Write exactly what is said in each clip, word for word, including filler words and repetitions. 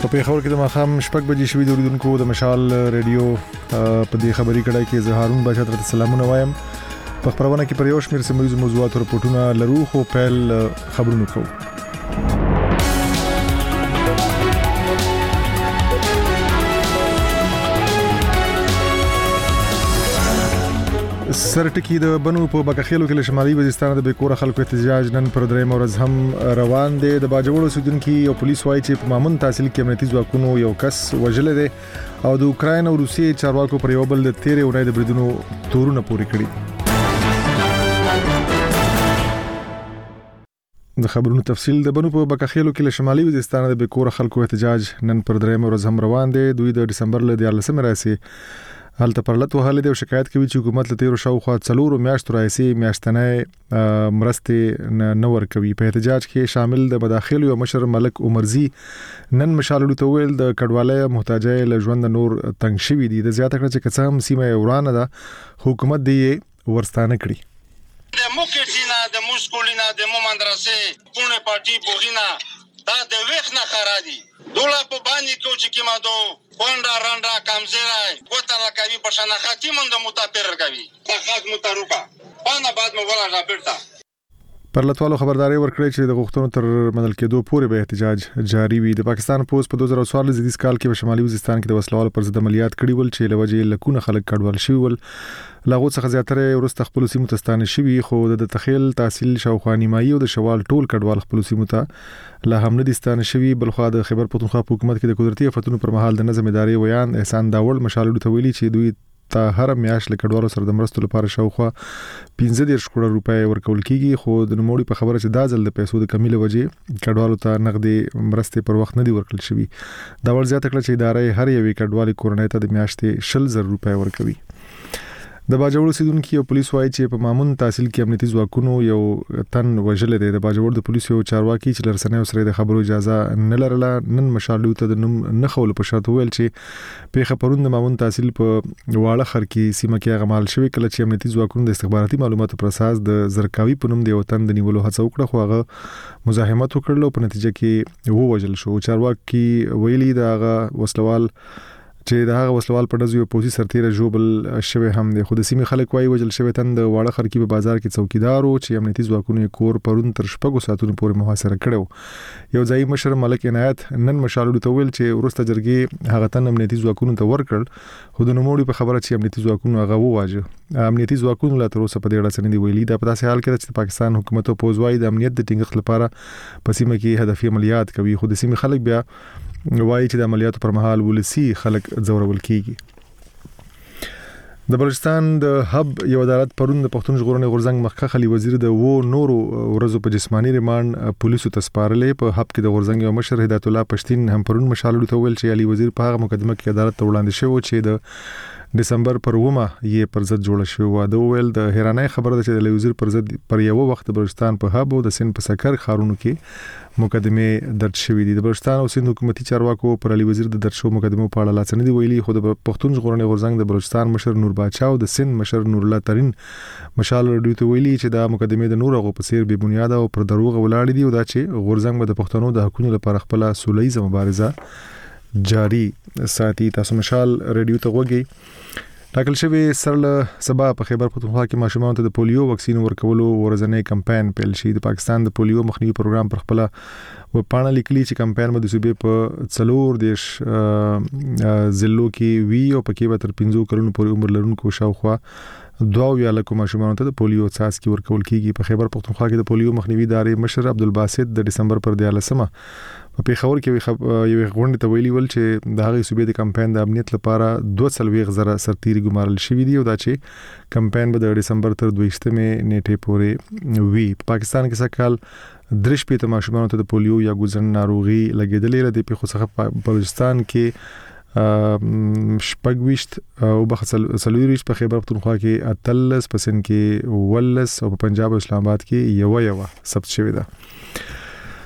په خبر کې د ماخام شپږ بجې شوې د اوریدونکو د مشال ریډیو په دې خبري کړه کې زه هارون بچا تر سلامونه وایم. په خبرونه کې پر یو شمېر سیمه موضوعات او رپورټونه لرو خو پیل خبرونه کوو. سرټکی د بنو په بکخیلو کې شمالي وزیرستان د بیکوره خلکو احتجاج نن پر درې مورز هم روان دي. د باجوړو سودونکو او پولیس وايي چې په مامون تحصیل کې امنیتي ځواکونو یو کس وژل دي او د اوکراین او روسیې چارواکو پر یو بل د تیرې اونۍ د بریدونو تورونه پوري کړی. د خبرونو تفصیل د بنو په بکخیلو کې شمالي وزیرستان د بیکوره خلکو احتجاج نن پر درې مورز هم روان دي. دوی د دسمبر ل دیارلسمې راسي هلته پرلط وهاله دی او شکایت کوي چې حکومت له تیرو شاوخوا څلورو میاشتو راځي میاشتنې مرستې نه ورکوي. په احتجاج کې شامل د مداخلو یو مشر ملک عمرزي نن مشالو ته ویل د کډوالۍ محتاجای له ژوند نور تنګ شوی دي. د زیاته کړه چې کڅام سیمه ورانه ده حکومت دی ورستانه کړی. د موکټینا د مشکولینا د مو مدرسې پونه پارټي بوغینا دا د وښنه خرادي دوله په باندې کو چې کیما دو پونډا رانډا کمزورای ګوتا لکوي په شناختی مونږ د متاپر کوي فقط متروکا باندې بعد مو ولا راپړتا. پرلطوالو خبرداري ورکړې چې د غوښتنو تر منل کېدو پورې به احتجاج جاری وي. د پاکستان پولیس په دوه زره څوارلس زیدیز کال کې په شمالي وزیرستان کې د وسلوالو پر ضد عملیات کړي ول چې لوجې لکونه خلک کډوال شوی ول. لاغو څخه زیاتره ورسته خپل سیمو ته ستانه شوی خو د تخیل تحصیل شاوخوا نیمایي او د شوال ټول کډوال خپل سیمو ته لا هم نه دي ستانه شوی. بلخوا د خیبر پختونخوا حکومت کې د قدرتي آفتونو پر مهال د نظم ادارې ویان احسان داول مشالو ته ویلي چې دوی ته هر میاش له کډوالو سره د مرستو لپاره شاوخوا پنځه دېرش کروڑ روپۍ ورکول کیږي خو د نوموړي په خبره چې دا ځل د پیسو د کمی له وجې کډوالو ته نغدي مرستې پر وخت نه دي ورکړل شوی. دا ول زیاته کړه چې ادارې هر یوې کډوالي کورنۍ ته د میاشتې شل زره روپۍ ورکوي. د باجوړو سیدونکو او پولیس وايي چې په مامون تحصیل کې امنیتي ځواکونو یو تن وژل دي. د باجوړ د پولیسو چارواکي چې لرسنۍ سره د خبرو اجازه نه لرله نن مشالو ته د نوم نه خول په شرط ویل چې په خبرون د مامون تحصیل په واړه خر کې سیمه کې غمال شوی کله چې امنیتي ځواکونو د استخباراتي معلوماتو پر اساس د زرکاوي په نوم د وطن د نیولو هڅه وکړه خو هغه مزاحمت وکړل او په نتیجه کې ووژل شو. چارواکي ویلي دا هغه وسلوال چې دا هغه وسلوال په دزیو پوسی سرتیره جوبل شوی هم دی. خو د سیمې خلک وايي وجل شوی تن د واړه خرکی په بازار کې څوکیدار او چې امنیتي ځواکونو کور پرون تر شپږو ساعتونو پورې محاصره کړو. یو ځای مشر ملک عنایت نن مشالو ته ویل چې ورسته جرګې هغه تن امنیتي ځواکونو ته ورکړل خو د نوموړي په خبره چې امنیتي ځواکونو هغه وواجه امنیتي ځواکونو لا تر اوسه په دې اړه څه نه دی ویلي. دا په داسې حال کې چې پاکستان حکومت او پوز وايي د امنیت د ټینګښت لپاره په سیمه کې هدفي عملیات کوي خو د سیمې خلک بیا وايي چې د عملیاتو پر مهال ولسی خلک ځورول کیږي. د بلوچستان د هب یو عدالت پرون د پښتون ژغورنې غورځنګ مخکښ علي وزیر د وو نورو ورځو په جسمانی ریماند پولیسو ته سپارلې. په هب کې د غورځنګ یو مشر هدایت الله پښتين هم پرون مشالو ته ویل چې علي وزیر په هغه مقدمه کې عدالت ته وړاندې شوی چې د دسمبر پر ومه یې پر ضد جوړ شوی و. د ویل د حیرانۍ خبره ده چې د علي وزیر پر ضد پر یو وخت بلوچستان په هب او د سن په سکر خارونو کې مقدمه درج شوې دي. د بلوچستان او سند حکومتي چارواکو پر علي وزیر د درج شو مقدمه په اړه لاڅ نه دی ویلي خو د پښتون ژغورنې غورځنګ د بلوچستان مشر نور باچا او د سند مشر نور الله ترين مشال ورډیو ته ویلي چې دا مقدمه د نور غو په سیر بې بنیاد او پر دروغ ولاړ دي او دا چې غورځنګ د پښتنو د حقوقو لپاره خپل سولهییزه مبارزه جاری ساتي. تاسو مشال ریډیو ته وګورئ. ټاکل شوی سره سبا په خیبر پختونخوا کې ماشومان ته د پولیو واکسین ورکولو ورځنی کمپاین پیل شي. د پاکستان د پولیو مخنیوي پروګرام پر خپل و پاڼه لیکلي چې کمپاین به د صوبې په څلور دیش ضلعو کې وی او پکې به تر پنځو کلونو پورې عمر لرونکو شاوخوا دوه یا لکه ماشومان ته د پولیو څاڅکي ورکول کیږي. په خیبر پختونخوا کې د پولیو مخنیوي ادارې مشر عبدالباسط د دسمبر پر دیارلسمه په پیښور کې یو غونډه ته ویلي ول چې د هغه صوبې د کمپاین د امنیت لپاره دوه څلوېښت زره سرتیري ګمارل شوي دي او دا چې کمپاین به د دسمبر تر دویشتمې نیټې پورې وي. په پاکستان کې سکهال درش پېته ماشومان ته د پولیو یا ګوزن ناروغي لګېدلې ده. په خو څخه بلوچستان کې شپږويشت او بخصل سلويریش په خیبر پختونخوا کې اتلس په سند کې ولس او په پنجاب او اسلام آباد کې یو یو ثبت شوی ده.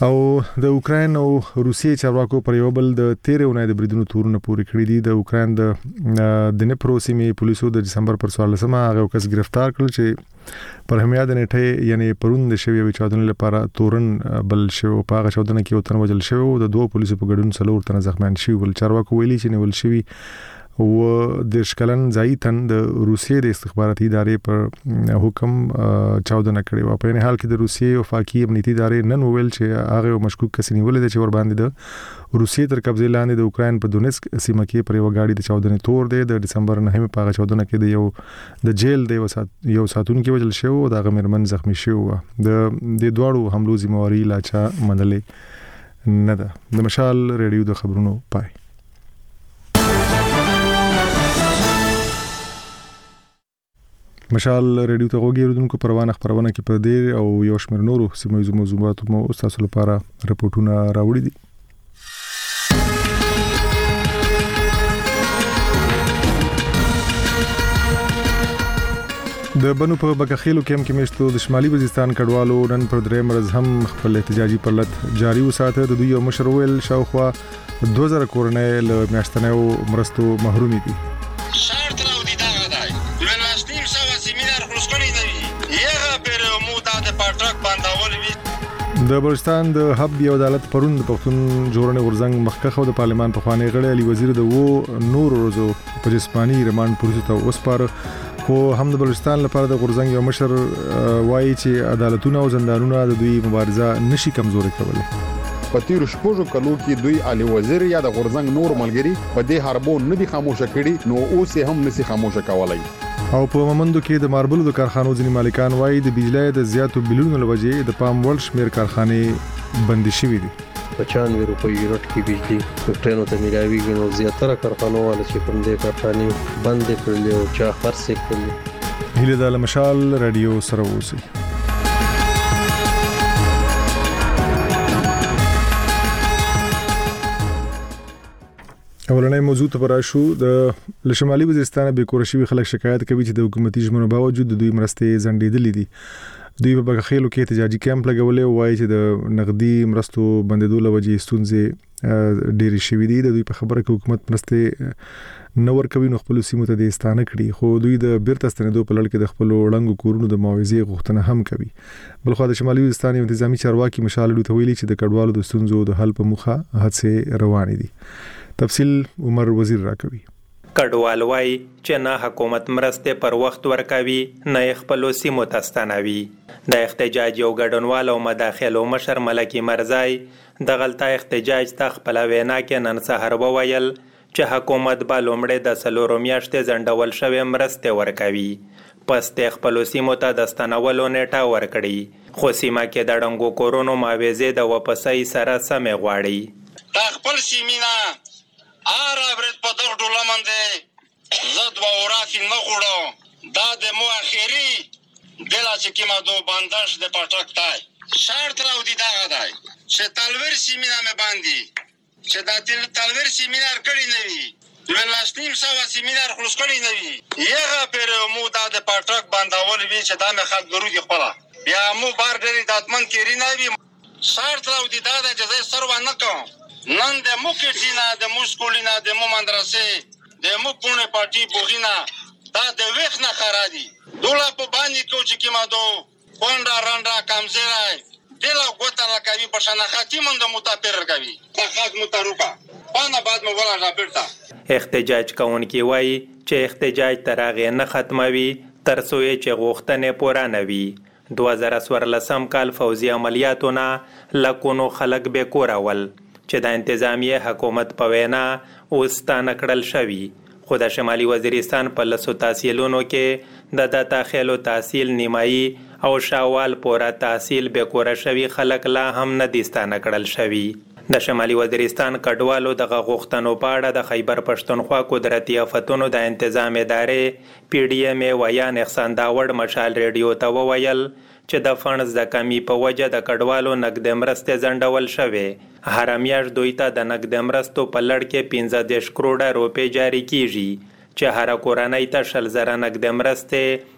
او د اوکراین او روسیې چارواکو پر یو بل د تیرې اونۍ د بریدونو تورونه پورې کړی دي. د اوکراین د دنیپرو سیمې پولیسو د دسمبر پر څوارلسمه هغه کس گرفتار کړل چې پر همیاد نیټه یعنی پروند شوی وی چاودنې لپاره تورن بل شو. په هغه چاودنه کې وتن وجل شوی او د دوه پولیسو په ګډون څلور تنه زخمیان شوي. ول چارواکو ویلي چې نیول شوی و د شکلن ځایتن د روسیې د استخباراتي ادارې پر حکم چاودنه کړې و. په نه حال کې د روسیې وفاقي امنیتي ادارې نن ویل چې هغه مشکوک کس نیولې ده چې ور باندې د روسیې تر قبضه لاندې د اوکراین په دونیسک سیمه کې پر یو غاډي د چاودنې تور دی. د دسمبر نهمه په هغه چاودنه کې د یو د جیل د یو ساتونکو وجل شو او د غمرمن زخمی شو. د د دوړو حملو ذمہواری لا چا منلې نه ده. د مشال ریډیو د خبرونو پای. مشال ریډیو ته غوږی ورودونکو پروانه خبرونه کې په دې او یو شمېر نورو سیمه موضوعاتو مو تاسو لپاره رپورټونه راوړي دي. د بنو په بکخیلو کې هم کې مشتو د شمالي وزیرستان کډوالو نن پر درې مرز هم خپل احتجاجي پرلط جاری وساته. د دوی یو مشر ویل شاوخوا دوه زره کورنۍ له میاشتنیو مرستو محروم دي. د بلوچستان د حب یو عدالت پرون د پښتون جوړنې ورزنګ مخکخه د پارلمان په خوانې غړي علي وزیر د وو نور روزو په جسمانی ریماند پروسې ته وسپاره. خو هم د بلوچستان لپاره د ورزنګ یو مشر وایي چې عدالتونه او زندانونه د دوی مبارزه نشي کمزوري کولای. په تیر شپږو کلو کې دوی علي وزیر یا د غورزنګ نور ملګری په دې حربون نه دي خاموشه کړي نو اوس هم نشي خاموشه کولای. او په مومندو کې د ماربلو د کارخانو ځینې مالکان وایي د بجلی د زیاتو بلونو لوجې د پام وړ شمیر کارخانې بندي شوې دي. پچانوي روپۍ یونټ کې بجلی ټرینو ته ملاویږي نو زیاتره کارخانو والا چې کوم دې کارخانې بند کړلې او چا خرڅ کړلې. هیله د مشال رادیو سره اوسئ. اولنې موضوع ته راشو. د شمالي وزیرستان به کورشي خلک شکایت کوي چې د حکومتي ژمنو باوجود د دوی مرستې ځنډېدلې دي. دوی په بغخیلو کې احتجاجي کیمپ لګولې او وایي چې د نقدي مرستو بندیدو لوجې ستونزې ډېرې شوې دي. د دوی په خبره کې حکومت مرستې نور کوي نو خپل سیمو ته د استانه کړي. خو دوی د بیرته ستنېدو په لړ کې د خپل وړاندو کورونو د معاوضې غوښتنه هم کوي. بلخو د شمالي وزیرستان انتظامی چارواکي مشال ډو ته ویلي چې د کډوالو د ستونزو د حل په موخه هڅې روانې دي. تفصیل عمر وزیر راکوي. کډوال وای چې نه حکومت مرسته پر وخت ورکوي نه خپل سیمو ته ستنوي. د احتجاج یو ګډونوال او مداخلو مشر ملکی مرزای د غلطه احتجاج ته خپل وینا کې نن سحر وویل چې حکومت به لومړی د سلورو میاشتې ځنډول شوی مرسته ورکوي. پس د خپل سیمو ته د ستنولو نیټه ورکړي. خو سیمه کې د ډنګو کورونو معاوضې د واپسۍ سره سمې غواړي. د خپل سیمینا آره برد په دغه ډوله منده زد و ورافی نخوڑو دا د مو اخیری دلا چې کما دو بانداش د پاټک تای شرط راو دی داغه دای چې تلور سیمینا مې باندې چې دا تل تلور سیمینار کړی نه وي ولاشتیم سوا سیمینار خلص کړی نه وي یغه پر مو دا د پاټک بانداول وی چې دا مې خلک درو دی خپل بیا مو بار ډېر داتمن کړی نه وي شرط راو دی دا د جزای سر و نه کوم نن د مو کټینا د مو سکولینا د مو مدرسې د مو پونه پارټي بوغینا دا د وښ نه خرادي دوله په باندې کو چې کما دو پونډا رانډا کمزرای دلا غوته لا کوي په شان خاتمون د متپر کوي دا خاص متروکا باندې بعد مو ولا راپړتا. احتجاج کوونکی وایي چې احتجاج تر هغه نه ختموي تر څو چې غوښتنې پوره نه وي. دوه زره څوارلسم کال فوزي عملیاتونه لکونو خلک به کورول چې د انتظامیه حکومت په وینا اوس ستانه کړل شوي. خو د شمالي وزیرستان په لسو تحصیلونو کې د د داخلو تحصیل نیمایي او شاوال پورا تحصیل به کوره شوي خلک لا هم نه دي ستانه کړل شوي. د شمالي وزیرستان کډوالو دغه غوښتنو په اړه د خیبر پښتونخوا قدرتي آفتونو د انتظام ادارې پی ډي ایم ویان احسان داوړ مشال ریډیو ته وویل چې د فنډز د کمی په وجه د کډوالو نقد مرستې ځنډول شوې. هر میاشت دوی ته د نقد مرستو په لړ کې پنځه دېرش کروڑه روپۍ جاری کیږي چې هر کورنۍ ته شل زره نقد مرستې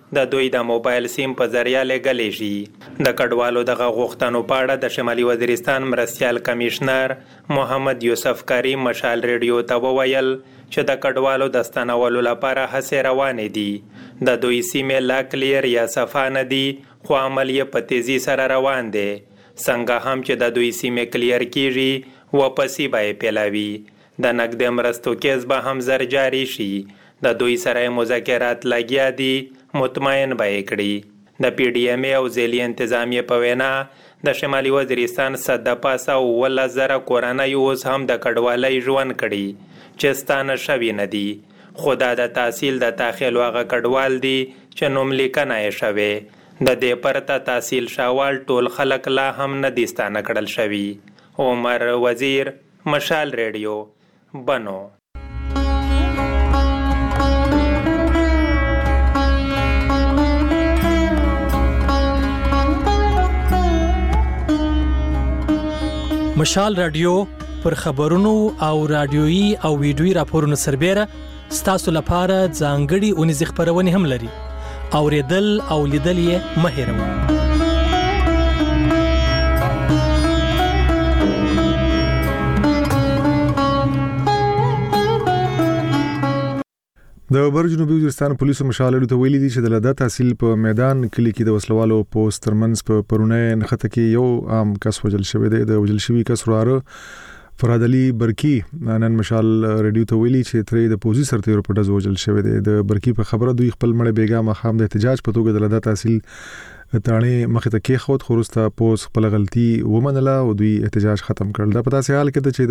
د دوی د موبایل سیم په ذریعہ لګلې شي. د کډوالو دغه غوښتنو په اړه د شمالي وزیرستان مرستیال کمشنر محمد یوسف کریم مشال ریډیو ته وویل چې د کډوالو د ستنولو لپاره هڅې روانې دي. د دوی سیمې لا کلیر یا صفا نه دي خو عمل یې په تیزی سره روان دی. څنګه هم چې د دوی سیمې کلیر کیږي واپسی به یې پیلاوي. د نقد مرستو کیس به هم زر جاری شي. د دوی سره مذاکرات لګیا دي مطمئن به یې کړي. د پی ډی ایم ای او ځایي انتظامیې په وینا د شمالي وزیرستان صد پاسه اوولس زره کورنۍ اوس هم د کډوالۍ ژوند کړي چې ستانه شوي نه دي. خو دا د تحصیل د تاخیل هغه کډوال دي چې نوم لیکنه یې شوی. د دې پرته تحصیل شاوال ټول خلک لا هم نه دي ستانه کړل شوي. عمر وزیر، مشال ریډیو، بنو. مشال رادیو پر خبرونو او رادیويي او ویډیويي راپورونو سربېره ستاسو لپاره ځانګړي اونیزې خپرونې هم لري. اوریدل او لیدل یې مه هېروئ. د بر جنوبي وزیرستان پولیسو مشالړو ته ویلي دي چې د لدا تحصیل په میدان کلی کې د وسلوالو پوسټ ترمنځ په پرونه نخته کې یو عام کس وجل شوی دی. د وجل شوی کس وراره فراد علي برکی نن مشال ریډیو ته ویلي چې ترې د پوزي سرتیرو په ډز وجل شوی دی. د برکی په خبره دوی خپل مړ بیګا مخام د احتجاج په توګه د لدا تحصیل تانه مخ ته کې خود خورسته پوس خپل غلطي ومنله او دوی احتجاج ختم کړل. دا پتا سه حال کې چې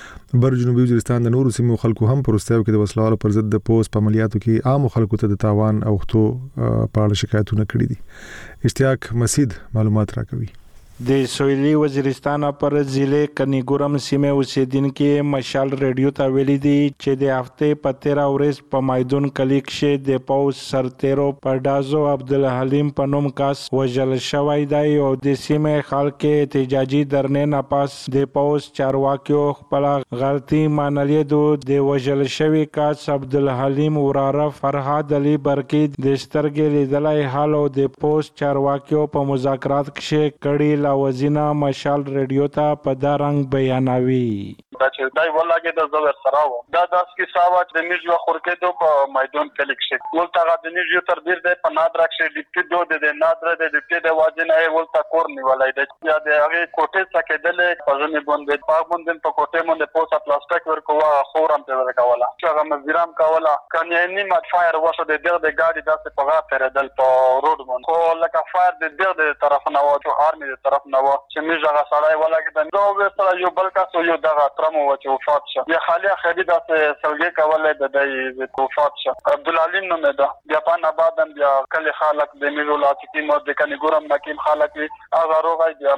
د بر جنوبي وزیرستان د نورو سیمو خلکو هم پروستیو کې د وسلوالو پر ضد د پوس په عملیاتو کې عام خلکو ته د تاوان او خطو په اړه شکایتونه کړي دي. اشتیاق مسید معلومات راکوي. د سویلي وزیرستان پر ضلع کنیګورم سیمه اوسیدونکو مشال ریډیو ته ویلي دي چې د هفته په تیرا ورځ په مایدون کلی کې د پوس سرتیرو پردازو عبدالحلیم په نوم کس وژل شوی دی او د سیمه خلک احتجاجي درنې نه پاس د پوس چارواکیو خپل غلطي منلې دو د وژل شوی کس عبدالحلیم وراره فرهاد علي برکی د سترګې لیدلای حال او د پوس چارواکیو په مذاکرات کې کړي وزینا مشال ریډیو ته په دا رنګ بیانوي. دا چې دای ولاګه د زور سره و دا داس کې ساواج د میجو خورکېدو په میدان کې لیکشه ولته د میجو تر ډیر د پناد راکشه د پیډو د نادر د د د واجنه ولته کور نیولای د یا د هغه کوټه څخه دلې په ځنې باندې په باندې په کوټه باندې پوسټ پلاستیک ورکوا خورم ته ورکواله چې هغه مزیرام کوله کنه نیمه فایر وشو د دغه د ګاډي داسې په غا پردل په روډ باندې خو لکه فایر د دغه د طرف نه و چې ارمي د طرف نه و چې میجو هغه سړی ولاګه د نو سره یو بل کس یو دغه ترمو و چې وفات شو. یا خالي خدي د سلګي کولای د دې وفات شو. عبدالعلیم نوم ده. بیا په نبادن بیا کلی خالق د میرو لاتکی مو د کني ګورم نکیم خالق هغه روغای بیا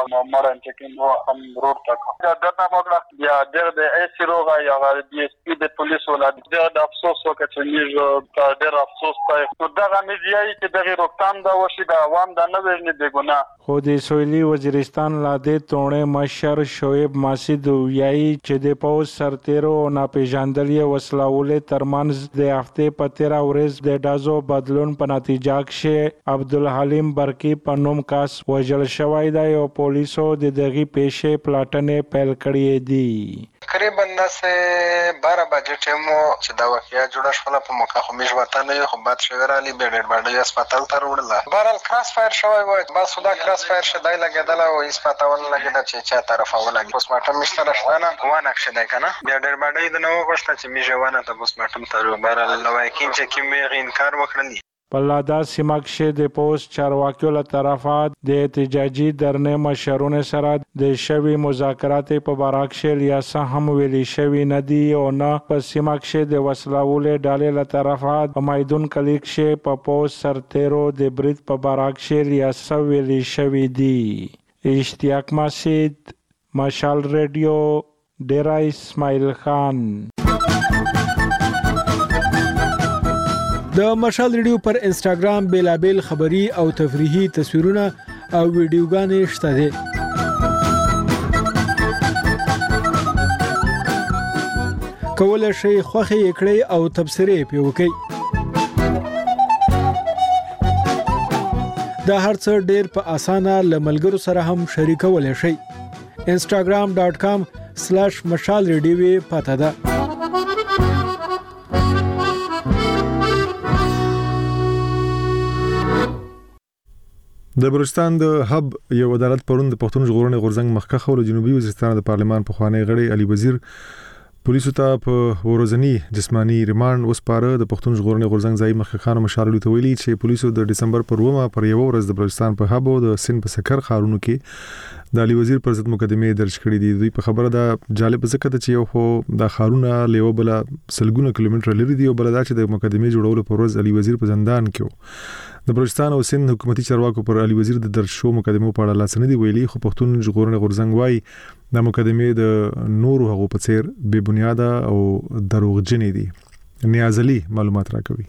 مرن چې کوم هم روړ تک. دا دغه موږ بیا د ایس روغای هغه د اس پی د پولیس ولادت د افسوس وکړ چې میرو ته ډېر افسوس پای. نو دغه میډیای چې دغه روکتام دا وشي د عوام د نه ویني د ګناه. خو د سویلي وزیرستان لاده تونه مشر شعیب ماسید ویایي چې د پوس سرتیرو ناپېژندلې وسلوالې ترمنځ د هفته په تیرا ورځ د ډازو بدلون په نتیجه کې عبدالحلیم برکی په نوم کس وژل شوی دی او پولیسو د دغه پیښې پلاټنې پیل کړې دي. تقریبا نسه بارہ بجے ټیمو چې دا واقعیا جوړه شوه په موقع خو میش وطن یو خو باد شوی را لې ډېر باندې هسپتال ته وړل. بارل کراس فایر شوی و بس خدا کراس فایر شدای لګیدل او هسپتال لګیدل چې چا طرف ولګي پوس ماټم مشتره شونه وانه شدای کنه بیا ډېر باندې د نو غوښته چې میشه ونه ته پوس ماټم ته بارل لوایکین چې کیمه انکار وکړلی. په لادا سیمه کې د پوسټ چارواکیو له طرفه د احتجاجي درنې مشرونه سره د شوی مذاکرات په باره کې لیاسه هم ویلي شوی نه دی او نه په سیمه کې د وسلوالې ډلې له طرفه په میدون کلی کې په پوسټ سرتیرو د برید په باره کې لیاسه ویلي شوی دی. اشتیاق مسید، مشال ریډیو، ډیرا اسماعیل خان. د مشال ریډیو پر انسټاګرام بیلابل خبری او تفریحي تصویرونه او ویډیوګانې شته دي. کولای شئ خوښه یې کړئ او تبصرې پې وکړئ. دا هرڅه ډیر په اسانه لملګرو سره هم شریکولای شئ. انستګرام ډاٹ کام سلیش مشال ریډیو پته ده. د بلوچستان د هب یو عدالت پرون د پښتون ژغورنې غورځنګ مخکخ او جنوبي وزیرستان د پارلمان په خوانی غړي علي وزیر پولیسو ته په ورځنی جسمانی ریماند وسپاره. د پښتون ژغورنې غورځنګ ځای مخکخانو مشال ته ویلي چې پولیسو د دسمبر پر ومه پر یو ورځ د بلوچستان په هب او د سن په سکر خارونو کې د علي وزیر پر ضد مقدمه درج کړې دي. دوی په خبره ده جالب ذکر چې یو خو د خارونه لیو بل سلګونه کیلومتر لري دی او بل دا چې د مقدمه جوړولو پر ورځ علي وزیر په زندان کې د بلوچستان او سند حکومتي چارواکو پر علي وزیر د درج شو مقدمه په اړه لاس نه دی ویلي. خو پښتون ژغورنې غورځنګ وايي د مقدمه د نورو هغو په څیر بے بنیاده او دروغجنې دي. نیاز علي معلومات راکوي.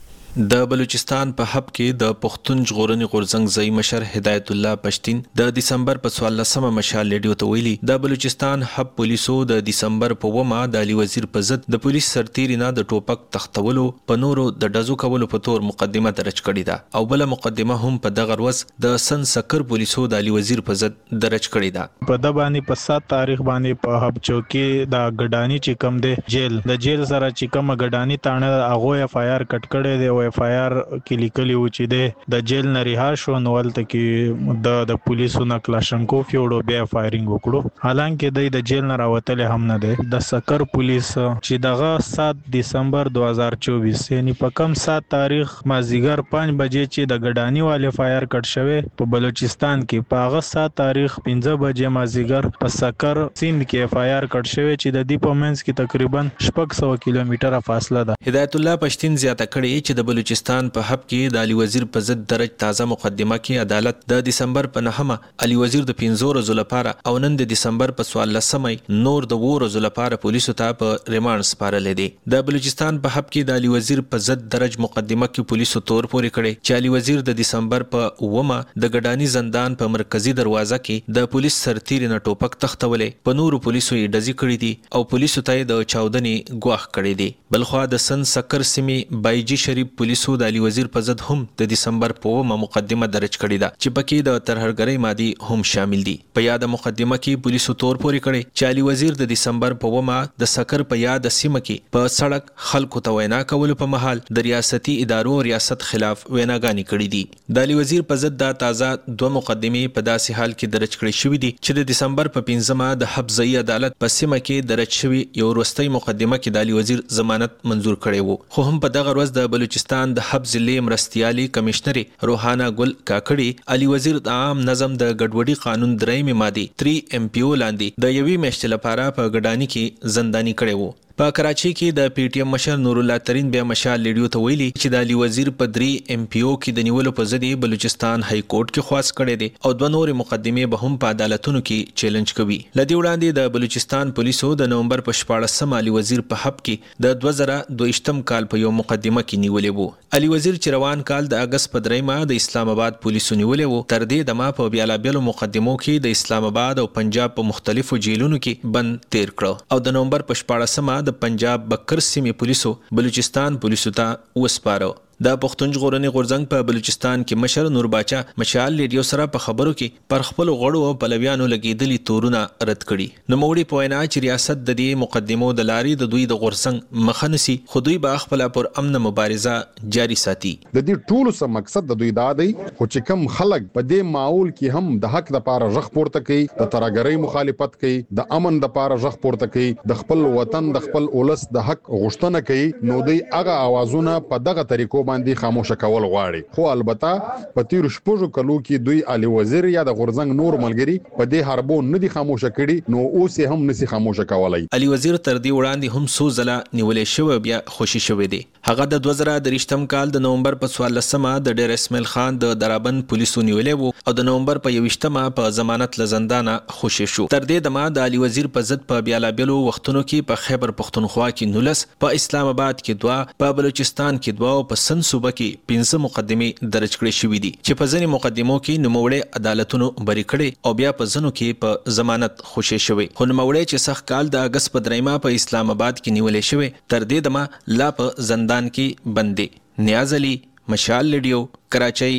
د بلوچستان په هب کې د پښتون ژغورنې غورځنګ ځای مشر هدایت الله پښتين د دسمبر په څوارلسمه مشال لیډیو ته ویلي د بلوچستان هب پولیسو د دسمبر په ومه د علي وزیر په ضد د پولیس سرتیری نه د ټوپک تختولو په نورو د ډزو کولو په تور مقدمه درج کړې ده او بل مقدمه هم په دغه ورځ د سن سکر پولیسو د علي وزیر په ضد درج کړې ده. په د باندې په سات تاریخ باندې په هب چوکي د ګډانی چې کم دی جیل د جیل سره چې کوم ګډانی تانه هغه اف آی آر کټ کړي دی او اف آی آر کې لیکلی و چې د جیل نه رها شو نو ولته کې د د پولیسو نه کلاشنکوف یوړو بیا فایرینګ وکړو. حالانکه د جیل نه راوتل هم نه دی. د سکر پولیس چې دغه سات دسمبر دو هزار چوبیس یعنی په کم سات تاریخ مازیګر پنځه بجې چې د ګډانی والے فایر کټ شوه په بلوچستان کې په هغه سات تاریخ پنځه بجې مازیګر په سکر سیند کې اف آی آر کټ شوه چې د دیپومنس کې تقریبا شپږ سوه کیلومتره فاصله ده. هدایت الله پښتين زیاته کړي چې د بلوچستان په هب کې د علي وزیر په ضد درج تازه مقدمه کې عدالت د دسمبر په نهمه علي وزیر د پنځو ورځو لپاره او نن د دسمبر په څوارلسمه نور د وو ورځو لپاره پولیسو ته په ریماند سپارلې دي. د بلوچستان په هب کې د علي وزیر په ضد درج مقدمه کې پولیسو تور پورې کړي چې علي وزیر د دسمبر په ومه د ګډانی زندان په مرکزی دروازه کې د پولیس سرتیری نه ټوپک تختولې په نورو پولیسو یې ډزې کړې دي او پولیسو ته د چاودنې ګواښ کړي دي. بلخوا د سن سکر سیمې بایجی شریف پولیسو د علي وزیر په ضد هم د دسمبر په ومه مقدمه درج کړې ده چې پکې د ترهګرۍ مادي هم شامل دي. په یاد مقدمه کې پولیسو تور پورې کړي چې علي وزیر د دسمبر په ومه د سکر په یاد سیمه کې په سړک خلکو ته وینا کولو په محل د ریاستي ادارو ریاست خلاف ویناګانې کړې دي. د علي وزیر په ضد د تازه دوه مقدمې په داسې حال کې درج کړې شوې دي چې د دسمبر په پنځمه د حب ځای عدالت په سیمه کې درج شوی یو وروستۍ مقدمه کې د علي وزیر ضمانت منزور کړی وو. خو هم په دغه ورځ د بلوچستان د حب ضلع مرستیالي کمشنر روحانا ګل کاکړي علي وزیر د عام نظم د ګډوډي قانون درېمې ماده درې ام پی او لاندې د یوې میاشتې لپاره په ګډانی کې زندانی کړی وو. په کراچي کې د پی ټی ایم مشر نور الله ترين بیا مشال لیډیو ته ویلي چې د علي وزیر په درې ام پی او کې د نیولو په ضد بلوچستان های کورټ کې خواست کړي دي او دوه نور مقدمې به هم په عدالتونو کې چیلنج کوي. لدی وړاندې د بلوچستان پولیسو د نومبر په شپاړسم علي وزیر په حب کې د دوه زره دوهشتم کال په یو مقدمه کې نیولې وو. علي وزیر چې روان کال د اگست په دریمه د اسلام آباد پولیسو نیولې وو. تر دې دمه په بیلابیلو مقدمو کې د اسلام آباد او پنجاب په مختلفو جیلونو کې بند تیر کړ او د نومبر په شپاړسمه د پنجاب بکر سیمې پولیسو بلوچستان پولیسو ته وسپارو. د پښتون ژغورنې غورځنګ په بلوچستان کې مشر نور باچا مشال لیډیو سره په خبرو کې پر خپل غړو او پلویانو لګیدلي تورونه رد کړي. نو موړي پوینا چې ریاست د دې مقدمو د لاري د دوی د غورځنګ مخنسي خو دوی به خپل پر امن مبارزه جاری ساتي. د دې ټولو سم مقصد د دوی دا دی خو چې کم خلک په دې ماحول کې هم د حق لپاره ژغ پورته کوي، د ترهګرۍ مخالفت کوي، د امن لپاره ژغ پورته کوي، د خپل وطن د خپل اولس د حق غوښتنه کوي، نو دوی هغه اوازونه په دغه طریقو باندې خاموش کول غواړي. خو البته په تیر شپږو کلو کې دوی علي وزیر یا د غورځنګ نور ملګری په دې حربو نه دي خاموش کړي، نو اوس هم نسی خاموش کولای. علي وزیر تر دې وړاندې هم څو ځله نیولې شوی بیا خوشي شوی دی. هغه د دوه زره درېشتم کال د نومبر په څوارلسمه د ډیر اسماعیل خان د درابند پولیسو نیولې وو او د نومبر په یویشتمه په ضمانت له زندانه خوشي شو. تر دې دمه د علي وزیر په ضد په بیلابیلو وختونو کې په خیبر پښتونخوا کې نولس، په اسلام آباد کې دوه، په بلوچستان کې دوه او په سن صوبه کې پنځه مقدمې درج کړې شوې دي چې په ځینې مقدمو کې نوموړي عدالتونو بری کړي او بیا په ځینو کې په ضمانت خوشي شوی. خو نوموړي چې سخت کال د اگست په دریمه په اسلام آباد کې نیولې شوی تر دې دمه لا په زندان کې بندي. نیاز علي، مشال لیډیو، کراچۍ.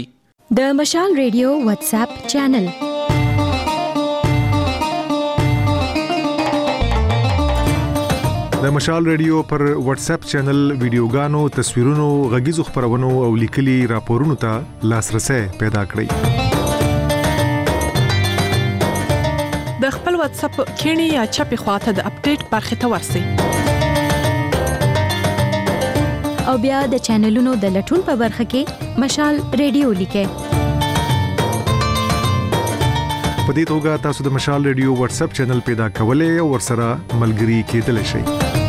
د مشال ریډیو واتس اپ چینل د مشال ریډیو پر واتس اپ چینل ویډیوګانو، تصویرونو، غږیزو خبرونو او لیکلي راپورونو ته لاسرسي پیدا کړئ. د خپل واتس اپ کینی یا چپی خواته د اپډیټ برخه ته ورسی او بیا د چینلونو د لټون په برخه کې مشال ریډیو لیکئ. په دې توګه تاسو د مشال ریډیو واتس اپ چینل پیدا کولای او ورسره ملګري کېدلی شئ.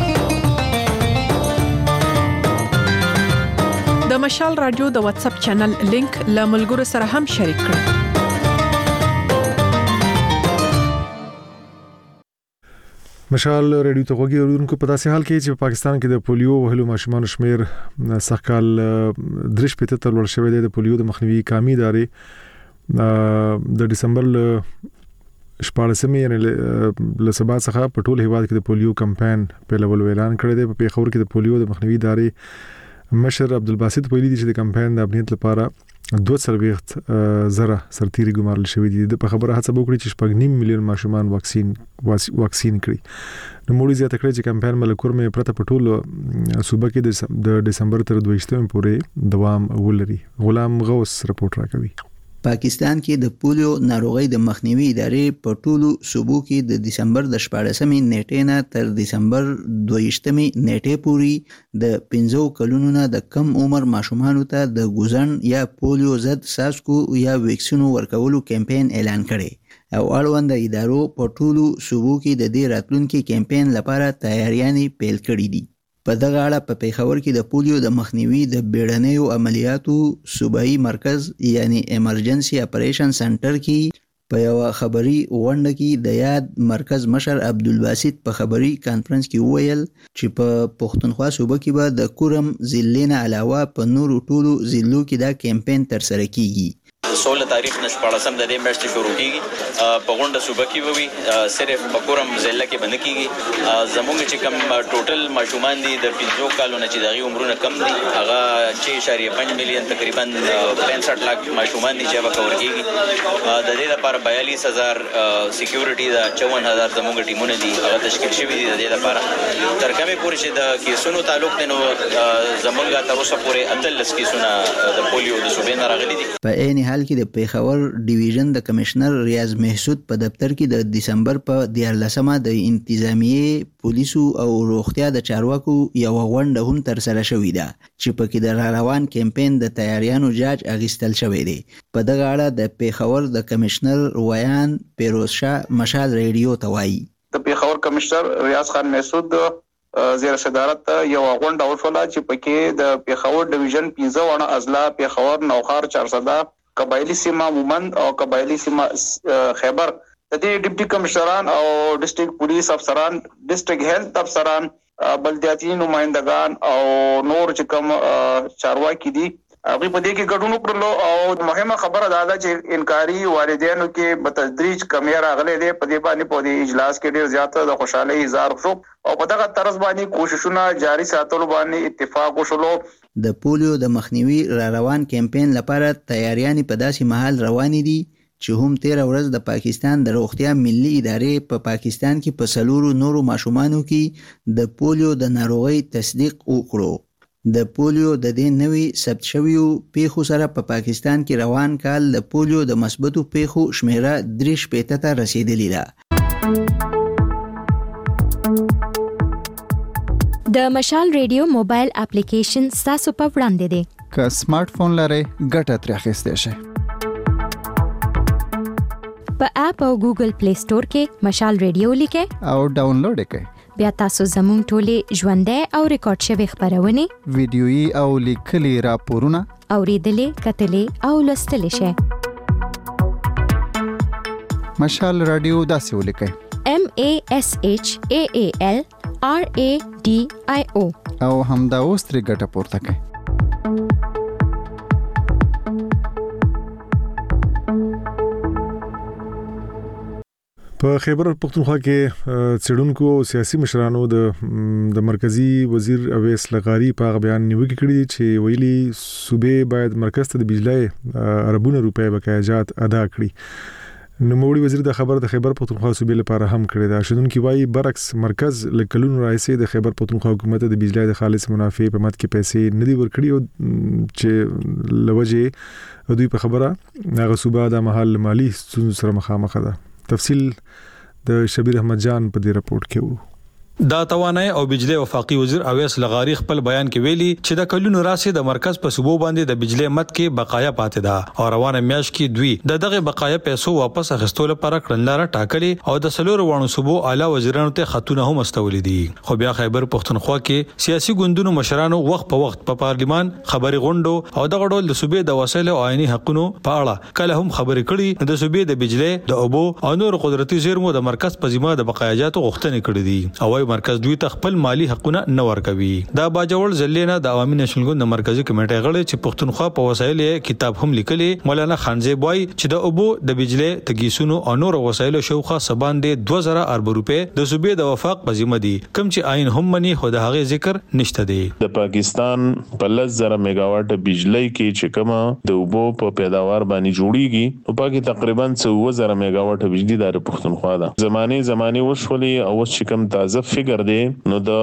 د مشال رادیو د واتس اپ چینل لینک له ملګرو سره هم شریک کړئ. مشال ریډیو ته غوږی اورونکو په داسې حال کې چې په پاکستان کې د پولیو وهلو ماشومان شمیر سخکال درش پته تر ور شوې د پولیو د مخنیوي قومي ادارې د دسمبر شپږمې یعنی له سبا څخه په ټول هیواد کې د پولیو کمپاین په لول اعلان کړی دی. په پیښور کې د پولیو د مخنیوي ادارې مشر عبدالباسط ویلي دی چې د کمپاین د امنیت لپاره دوه سرویخت زره سرتيري ګمارل شوې دي. د په خبره هڅه وکړي چې شپږ نیم میلیون ماشومان واکسین واکسین کړي. نو موږ زیاته کړی چې کمپاین ملکور مې پرته په ټول صوبه کې د دسمبر تر دویشتمې پورې دوام ولري. غلام غوث رپورټ راکوي. پاکستان کې د پولیو ناروغي د مخنیوي ادارې په ټولو صوبو کې د دسمبر د شپږمې نیټې نه تر دسمبر دویشتمې نیټې پورې د پنځو کلونو نه د کم عمر ماشومانو ته د ګوزن یا پولیو ضد څاڅکو یا ویکسینو ورکولو کمپاین اعلان کړي او اړوند ادارو په ټولو صوبو کې د دې راتلونکي کمپاین لپاره تیاریانې پیل کړې دي. په دغه اړه په پیښور کې د پولیو د مخنیوي د بیړنیو عملیاتو صوبایي مرکز یعنی ایمرجنسي اپریشن سنټر کې په یو خبري غونډه کې د یاد مرکز مشر عبدالباسط په خبري کانفرنس کې وویل چې په پښتونخوا صوبه کې به د کورم ضلع نه علاوه په نورو ټولو ضلعو کې دا کمپاین ترسره کیږي. سوله تاریخ نشپاړسم د دې میاشتې شروع کیږي په غونډه صوبه کې وي صرف په کورم ضلع کې باندې کیږي. زموږ چې کم ټوټل ماشومان دي د پنځو کالو نه چې دغه عمرونه کم دي هغه چې اشاریه پنځه میلیون تقریبا پنځه لک ماشومان دي چې هغه کور کیږي. د دې لپاره بیالیس هزار سکیورټي د چون هزار زموږ ټیمونه دي هغه تشکیل شوي دي. د دې لپاره تر کومه پورې چې د کیسونو تعلق دی نو زموږ تر اوسه پورې اتلس کیسونه د پولیو د صوبې نه راغلي دي. په عین حال کې د پیښور ډیویژن د کمشنر ریاض محسود په دفتر کې د دسمبر په دیارلسمه د انتظامیه پولیسو او روغتیا د چارواکو یو غونډه هم ترسره شوې ده چې پکې د روان کمپاین د تیاریانو جاج اغستل شوې دي. په دغه اړه د پیښور د کمشنر ویان پیروز شاه مشال ریډیو ته وایي. د پیښور کمشنر ریاض خان محسود زیر صدارت یو غونډه وشوله چې پکې د پیښور ډیویژن پنځه وړه اضلاع پیښور نوخار چارسده قبایلی سیمه مومند او قبایلی سیمه خیبر د دې ډیپټي کمشنران او ډیسټریکټ پولیس افسران ډیسټریکټ هیلث افسران بلدیاتي نمائندگان او نور چې کوم چارواکي دي هغه په دې کې ګډون وکړلو. او مهمه خبره دا ده چې انکاري والدینو کې بتدریج کمی راغلي دي. په دې باندې په دې اجلاس کې ډیر زیاته د خوشحالي اظهار وشو او په دغه طرز باندې کوششونه جاري ساتلو باندې اتفاق وشو. د پولیو د مخنیوي را روان کمپاین لپاره تیاریانې په داسې مهال روانې دي چې هم تیر ورځ د پاکستان د روغتیا ملي ادارې په پا پاکستان کې په سلورو نورو ماشومانو کې د پولیو د ناروغۍ تصدیق وکړو. د پولیو د دې نوي ثبت شویو پیښو سره په پا پاکستان کې روان کال د پولیو د مثبتو پیښو شمیره درې شپېته ته رسیدلې ده. د مشال ریډیو موبایل اپلیکیشن تاسو په وړاندې دی. که سمارټ فون لرئ ګټه ترې اخیستی شئ. په اپ او ګوګل پلی سٹور کې مشال ریډیو لیکئ او ډاونلوډ یې کړئ. بیا تاسو زموږ ټولې ژوندۍ او ریکارډ شوي خبرونه ویډیويي او لیکلي راپورونه اوریدلې کتلې او لوستلې شئ. مشال رادیو داسې ولیکئ M A S H A A L R A D I O او همدا اوس ترې ګټه پورته کړئ. په خیبر پختونخوا کې څېړونکو او سیاسي مشرانو د د مرکزی وزیر اویس لغاری په بیان نیوکه کړې چې ویلي صوبې باید مرکز ته د بجلی اربونه روپۍ بقایجات ادا کړي. نوموړي وزیر د خبر د خیبر پختونخوا صوبې لپاره هم کړی دا. شنونکي وایي برعکس مرکز لکلونو راځي د خیبر پختونخوا حکومت د بجلی د خالص منافع په مت کې پیسې ندي ورکړي او چې لوجه دوی په خبره هغه صوبه د محل مالی ستونزو سره مخامخ ده. تفصیل د شبیر احمد جان په دې راپورټ کې وو. دا توانای او بجلی وفاقي وزیر اویس لغاری خپل بیان کې ویلي چې د کلونو راسي د مرکز په صوبو باندې د بجلی مت کې بقایا پاتې ده او روانه میاش کې دوی د دغه بقایا پیسو واپس اخیستلو لپاره کړنلاره ټاکلي او د سلور وانو صوبو اعلی وزیرانو ته خطونه هم استولې دي. خو بیا خیبر پختونخوا کې سیاسي ګوندونو مشرانو وخت په وخت په پارلیمان خبري غونډو او دغه ډول د صوبې د وسایلو او عیني حقونو په اړه کله هم خبري کړي د صوبې د بجلی د اوبو او نور قدرتي زیرمو د مرکز په ذمہ د بقایاجاتو غوښتنې کړې دي او مرکز دوی ته خپل مالی حقونه نه ورکوي. دا باجوړ ځلینا د عوامي نېشنل ګوند د مرکزی کمیټې غړي چې پښتونخوا په وسایلې کتاب هم لیکلي مولانا خانزیب وای چې د اوبو د بجلی تګیسونو او نور وسایلو شوخه سبان دي دوه زره ارب روپے د صوبې د وفاق په ذمہ دي کوم چې عین هم مني خو د هغه ذکر نشته دی. د پاکستان په لس زره میگاواټ بجلی کې چې کومه د اوبو په پیداوار باندې جوړیږي او پاکي تقریبا څو زره میگاواټ بجلی د پښتونخوا ده. زمانه زمانه وشولې او چې کوم تازه فګر دی نو د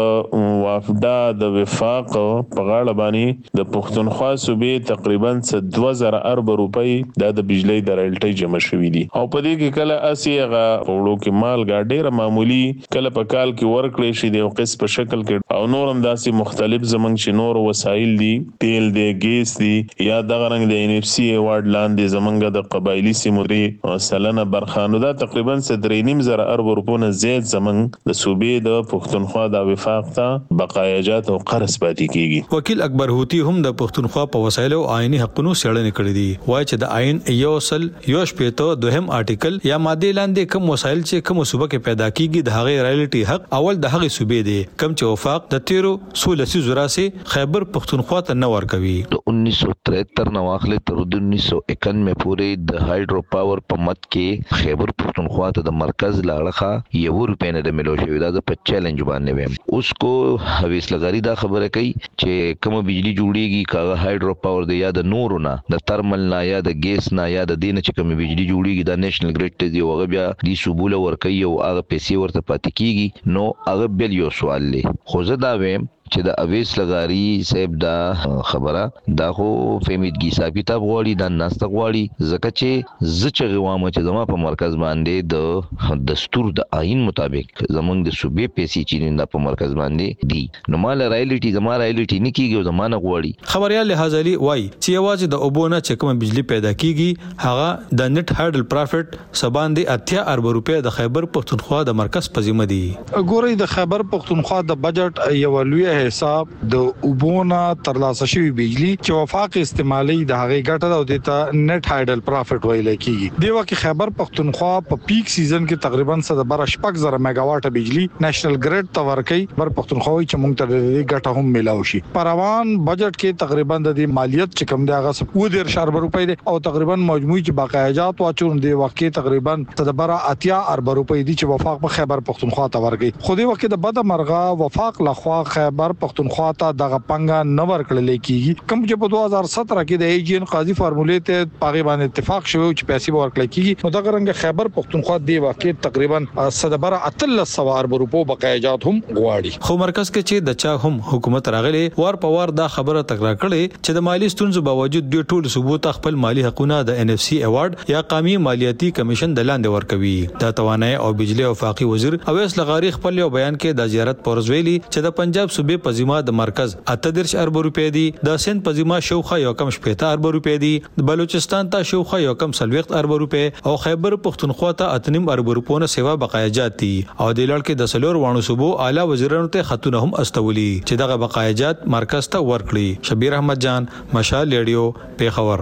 وافدا د وفاق په غاړه باندې د پښتونخوا صوبې تقریبا دوه زره ارب روپۍ د بجلی د رالټي جمع شوې دي او په دې کې کله اسی هغه وړو کې مال ګاډیر معمولی کله په کال کې ورکړې شي د قسط په شکل کې او نورم داسې مختلف زمنګ چې نور وسایل دي تیل دی ګیس دی یا دغه رنګ د ان اف سی ایوارډ لاندې زمنګ د قبایلی سیموري سلنه برخانو دا تقریبا درې نیم زره ارب روپونه زیات زمنګ د صوبې د پښتونخوا د وفاق ته بقایاجات او قرض پاتې کیږي. وکیل اکبر هوتی هم د پښتونخوا په وسایلو عیني حقونو څېړنې کړې دي. وایي چې د عین یو اصل یو شپېته دوهم آرټیکل یا ماده لاندې کوم وسایل چې کوم صوبه کې پیدا کیږي د هغه رایلټي حق اول د هغه صوبې دی کوم چې وفاق د تیرو سولسی زرا سي خیبر پښتونخوا ته نه ورکوي. د انیس سو تریہتر نو اخلي تر د انیس سو اکانوے پورې د هایډرو پاور په مت کې خیبر پښتونخوا ته د مرکز لاړه یو روپې نه د ملو شوی دا په چیلنج باندې ویم. اوس کو اویس لغاری دا خبره کوي چې کوم بجلی جوړیږي کاغه هایډرو پاور دی یا د نورونه د ترمل نه یا د ګیس نه یا د دینه چې کوم بجلی جوړیږي د نېشنل ګریډ ته دی او بیا د صوبوله ورکوي او هغه پیسې ورته پاتې کیږي نو هغه بل یو سوال لې خو زه دا ویم چې د اویس لغاری صاحب دا خبره دا خو فهمیدګي ثابته غواړي د ناست غواړي ځکه چې ز چې غوامه چې زما په مرکز باندې د دستور د آئین مطابق زمونږ د صوبې پیسې چې نه په مرکز باندې دي نو مال رایلټي زما رایلټي نه کیږي زمانه غواړي. خبريال لحاظالي وای چې یوازې د اوبونه چې کوم بجلی پیدا کیږي هغه د نت هایډل پروفټ سبان دي اتیا ارب روپے د خیبر پښتونخوا د مرکز په ذمہ دي. ګوري د خیبر پښتونخوا د بجټ یو لوی حساب د اوبونه ترلاسه شوی بجلی چې وفاق استعمالي د هغه ګټه او د نت هایډل پروفټ ویل کیږي. دی وکه خیبر پښتونخوا په پیک سیزن کې تقریبا صد بر شپږ زره میگاواټ بجلی نېشنل ګریډ ته ورکړي بر پښتونخوا چې موږ ته د ګټه هم ملاوي شي. پروان بجټ کې تقریبا د مالیت چې کم دی هغه و ډیر ارب روپۍ دی او تقریبا مجموعي چې بقایاجات واچون دی وکه تقریبا تدبر اتیا ارب روپۍ دی چې وفاق په خیبر پښتونخوا ته ورکړي. خو دی وکه د بد مرغه وفاق لخوا خیبر پښتونخوا ته دغه پنګا نه ورکړل کیږي کوم چې په دوه هزار سترہ کې د ایجین قاضي فارمولې ته پاغي باندې اتفاق شوی چې پیسې ورکړل کیږي نو دغه رنګ خیبر پښتونخوا دی واقع تقریبا صدبر اتل سوار برپو بقایاجات هم غواړي. خو مرکز کې چې د چا هم حکومت راغلي ور په ور دا خبره تکرار کړي چې د مالی ستونزو باوجود دوی ټول ثبوت خپل مالی حقونه د ان اف سی ایوارډ یا قومي مالیاتي کمیشن د لاندې ورکوي. دا توانای او بجلی او وفاقي وزیر اویس لغاری خپل یو بیان کې د زیارت پورزویلی چې د پنجاب صوبې په ذمہ د مرکز اته درش ارب روپے دي د سند په ذمہ شوخه یو کم شپېته ارب روپے دي د بلوچستان ته شوخه یو کم سلويخت ارب روپے او خیبر پښتونخوا ته اتنیم ارب روپونه سیوا بقایاجات دي او د لړ کې د سلور وانو صوبو اعلی وزیرانو ته خطونه هم استولي چې دغه بقایاجات مرکز ته ورکړي. شبیر احمد جان مشال ریډیو پیښور.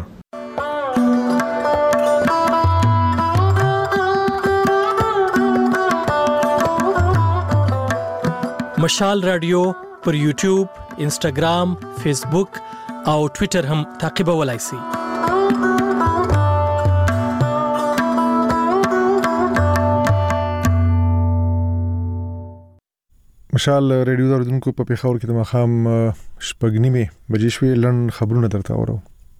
مشال رادیو پر یوټیوب، انسټاګرام، فیسبوک او ټوئیټر هم تعقیبولای شئ. مشال ریډیو دردونکو په پیښور کې د مخام شپږ نیمه بجې شوې لن خبرونه درته اورو.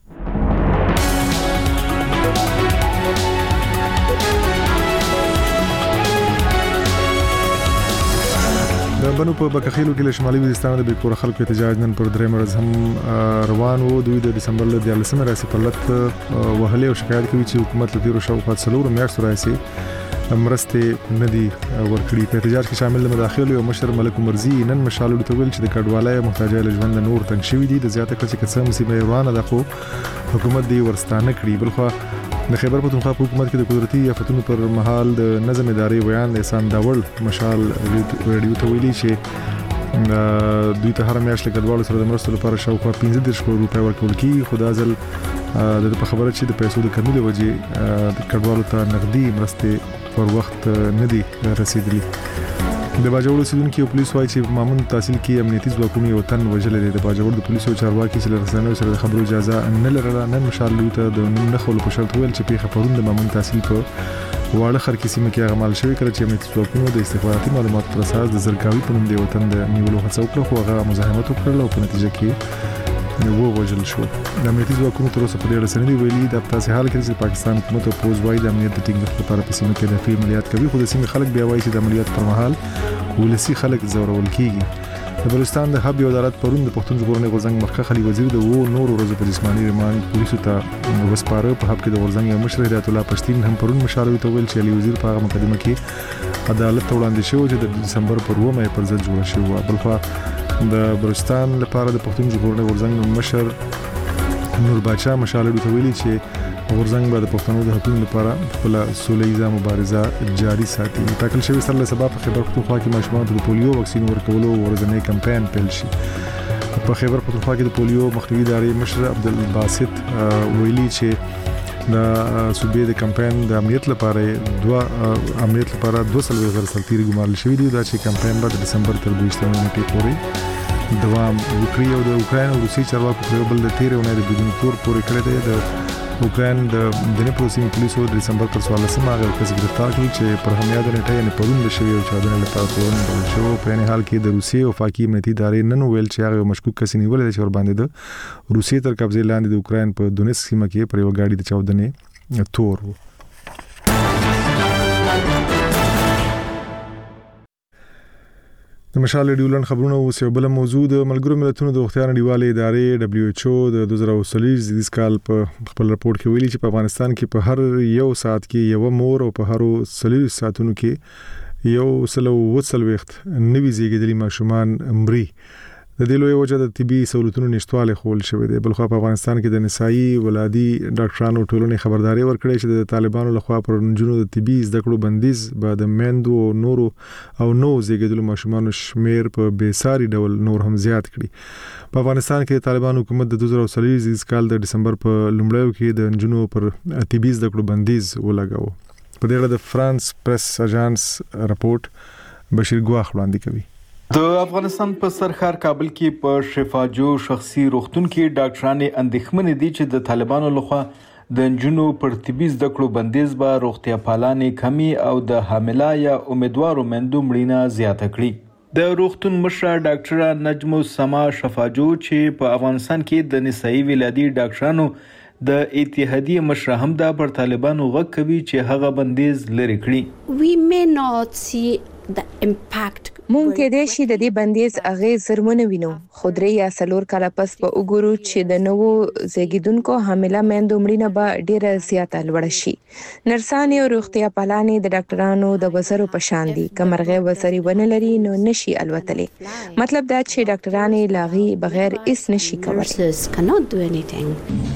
د بنو په بکخیلو کې له شمالي وزیرستان د بیکور خلکو احتجاج نن پر درې مرز هم روان وو. دوی د دسمبر له دیارلسمې راځي په لټ وهلې او شکایت کوي چې حکومت له تیرو شاوخوا څلورو میاشتو راځي مرستې ندي ورکړي. په احتجاج کې شامل مداخله او مشر ملک عمرزي نن مشالو ته ویل چې د کډوالۍ محتاجای له ژوند نور تنګ شوی دي. د زیاته کړ چې قسم سیمه روانه ده خو حکومت دی ورستانه کړی. بلخو د خیبر پختونخوا په حکومت کې د قدرتي آفتونو پر مهال د نظم ادارې بیان احسان داول مشال ریډیو ته ویلي چې دوی ته هر میاشت له کډوالو سره د مرستو لپاره شاوخوا پنځه دېرش کروڑ روپۍ ورکول کیږي. خو دا ځل د په خبره چې د پیسو د کمی له وجې د کډوالو ته نقدي مرستې پر وخت نه دي رسیدلي. د باجوړ اوسیدونکو یو پولیس وايي چې مامون تحصیل کې امنیتي ځواکونه یو تن وژل دي. د باجوړ د پولیسو چارواکي چې رسنیو سره د خبرو اجازه نه لرله نن مشال ته د نه خلکو په شرط ویل چې پیښه پرون د مامون تحصیل په واړه خر کې سیمه کې غمال شوی کړ چې امنیتي ځواکونو د استخباراتي معلوماتو پر اساس د زرګاوي په نوم دی وطن د نیولو هڅه وکړه خو هغه مزاحمت وکړ او په نتیجه کې نو وژل شو. د امنیتي ځواکونو تر اوسه په دې رسنۍ ویلي د تاسو حال کې چې پاکستان حکومت او پوز وايي د امنیت د ټینګښت لپاره په سیمه کې د فی عملیات کوي خو د سیمه خلک بیا وايي چې د عملیات پر مهال ولسی خلک زورول کیږي. د بلوچستان د حب عدالت پرون د پښتون ژغورنې غورځنګ مخکښ علي وزیر د وو نور ورځې په جسماني ریماند پولیسو ته وسپاره. په حب کې د غورځنګ مشر هدایت الله پښتین هم پرون مشاروي ته ویل چې علي وزیر په هغه مقدمه کې عدالت ته وړاندې شو چې د دسمبر پر اوومه پر ضد جوړ شو. بلخو د بلوچستان لپاره د پښتون ژغورنې غورځنګ مشر نور باچا مشاله ته ویلي چې غورځنګ به د پښتنو د حقوقو لپاره خپل سولهیزه مبارزه جاري ساتي. ټاکل شوی سره له سبب په خیبر پختونخوا کې ماشومان ته د پولیو واکسین ورکولو ورځنی کمپاین پیل شي. په خیبر پختونخوا کې د پولیو مخنیوي ادارې مشر عبدالباسط ویلي چې د صوبې د کمپاین د امنیت لپاره دوه امنیت لپاره دوه سل غیر سلطيري ګمارل شوی دی. دا چې کمپاین به د دسمبر تر دویشتمې نیټې پورې دوام وکړي او د اوکراین او روسي چارواکو په بل د تیرې ونې د بدون تور پورې کړی دی. د اوکراین د دنیپرو سیمې پولیسو د دسمبر پر څوارلسمه هغه کس گرفتار کړ چې پر همیاده نیټه یې پرون د شوی او چاودنې لپاره تورن شو. په یعنی حال کې د روسي او فاقي امنیتي ادارې نن ویل چې هغه مشکوک کس نیول دی چې ور باندې د روسي تر قبضې لاندې د اوکراین په دونیتسک سیمه کې پر یو گاډي د چاودنې تور و. د مشال ډیولن خبرونه اوس یو بل موضوع د ملګرو ملتونو د روغتیا نړیوالې ادارې دبليو ایچ او د دوه زره څلور زیږدیز کال په خپل راپور کې ویلي چې په افغانستان کې په هر یو ساعت کې یو مور او په هر څلور ساعتونو کې یو سلو وڅلويخت نوي زیږیدلي ماشومان مري. د دې لوی وجه د طبي سہولتونو نشټواله خول شوې ده. بلخو په افغانستان کې د نسایي ولادي ډاکټرانو ټولنې خبرداري ورکړې چې د طالبانو لخوا پر نجونو د طبي زده کړو بندیز بعد میندو نورو او نو زیږیدلو ماشومان شمیر په بیساري ډول نور هم زیات کړي. په افغانستان کې طالبان حکومت د دوه زره څلور زیږدیز کال د دسمبر په لومړیو کې د نجونو پر طبي زده کړو بندیز ولګاوه. په دې اړه د فرانس پریس اژانس راپورټ بشیر ګواخ وړاندې کوي. د افغانستان په سرخار کابل کې په شفاجو شخصي روغتون کې ډاکټرانې اندېښمنې دي چې د طالبانو لخوا د نجونو پر طبي زده کړو بندیز به روغتیا پالانې کمی او د حامله یا امیدوارو میندو مړینه زیاته کړي. د روغتون مشره ډاکټره نجم السما شفاجو چې په افغانستان کې د نسایي ولادي ډاکټرانو د اتحادیه مشره هم دا پر طالبانو غږ کوي چې هغه بندیز لري کړي. We may not see the impact مونږ کې د شي د دې بندیز اغیز زرمونه وینو خو درې یا څلور کاله پس په وګورو چې د نوو زیږیدونکو حامله میندو مړینه به ډیره زیاته لوړ شي. نرسانې او روغتیا پالانې د ډاکټرانو د وزرو په شان دي. کمرغه وزري ونه لري نو نشي الوتلې. مطلب دا چې ډاکټرانې لاغي بغیر هیڅ نشي کولای.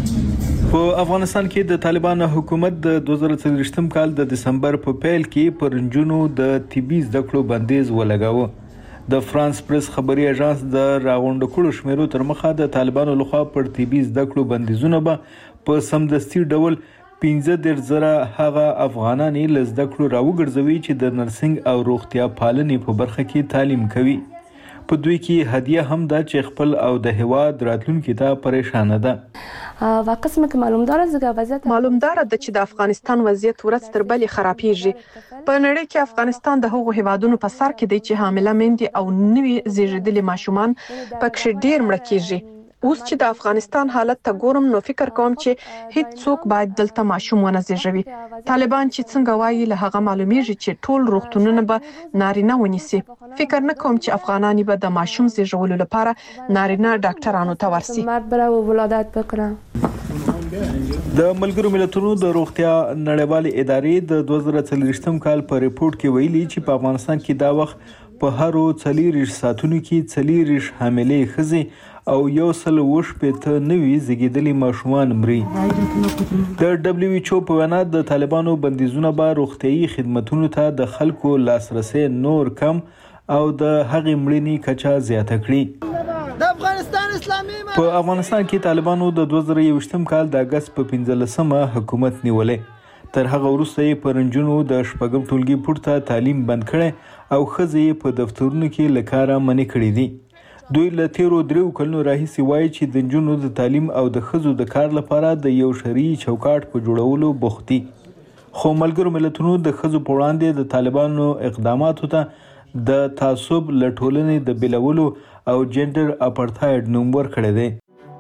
په افغانستان کې د طالبانو حکومت د دوه زره څلوېښتم کال د دسمبر په پیل کې پر نجونو د طبي زده کړو بندیز ولګاوه. د فرانس پریس خبري اژانس د راغونډ کړو شمیرو تر مخه د طالبانو لخوا پر طبي زده کړو بندیزونه به په سمدستي ډول پنځه دېرش زره هغه افغانانې له زده کړو راوګرځوي چې د نرسنګ او روغتیا پالنې په برخه کې تعلیم کوي. په دوی کې هدیه هم ده چې خپل او د هیواد راتلونکي ته پریشانه ده. و قسم که معلوم داره زګه وضعیت معلوم داره د چې د افغانستان وضعیت ورځ تر بلې خرابېږي. په نړۍ کې افغانستان د هغو هیوادونو په سر کې دی چې حامله میندې او نوي زیږیدلي ماشومان پکې ډېر مړه کېږي. اوس چې د افغانستان حالت ته ګورم نو فکر کوم چې هیڅ څوک باید دلته ماشوم ونه زیږوي. طالبان چې څنګه وایي له هغه معلومیږي چې ټول روغتونونه به نارینه ونیسي. فکر نه کوم چې افغانان به د ماشوم زیږولو لپاره نارینه ډاکټرانو ته ورسي. مرد بره ولادت بکنه. د ملګرو ملتونو د روغتیا نړیوالې ادارې د دوه زره څلوېښتم کال په ریپورت کې ویلي چې په افغانستان کې دا وخت په هرو څلوېښت ساعتونو کې څلوېښت حاملې ښځې او یو سل اووه شپېته نوي زیږیدلي ماشومان مري. د دبلیو ایچ او په وینا د طالبانو بندیزونه به روغتیايي خدمتونو ته د خلکو لاسرسي نور کم او د هغې مړینې کچه زیاته کړي. د افغانستان اسلامي په افغانستان کې طالبانو د دوه زره یوویشتم کال د اګست په پنځلسمه حکومت نیولې. تر هغه وروسته یې پر نجونو د شپږم ټولګي پورته تعلیم بند کړی او ښځې په دفترونو کې له کاره منې کړي دي. دوی له تیرو دریو کلونو راهیسې وایي چې د نجونو د تعلیم او د ښځو د کار لپاره د یو شرعي چوکاټ په جوړولو بوخت دي. خو ملګرو ملتونو د ښځو په وړاندې د طالبانو اقداماتو ته د تعصب له ټولنې د بیلولو او جنډر اپارتایډ نوم ورکړی دی.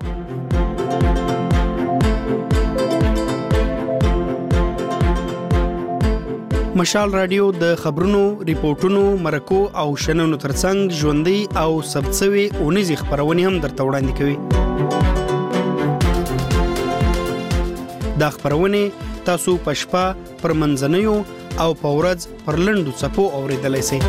مشال رادیو د خبرونو، ریپورتونو، مرکو او شننو ترڅنګ ژوندۍ او ثبتسوي اونیزې خبرونه هم درته وړاندې کوي. دا خبرونه تاسو په شپه پر منځنیو او په ورځ پر لنډو څپو اوریدلای شئ.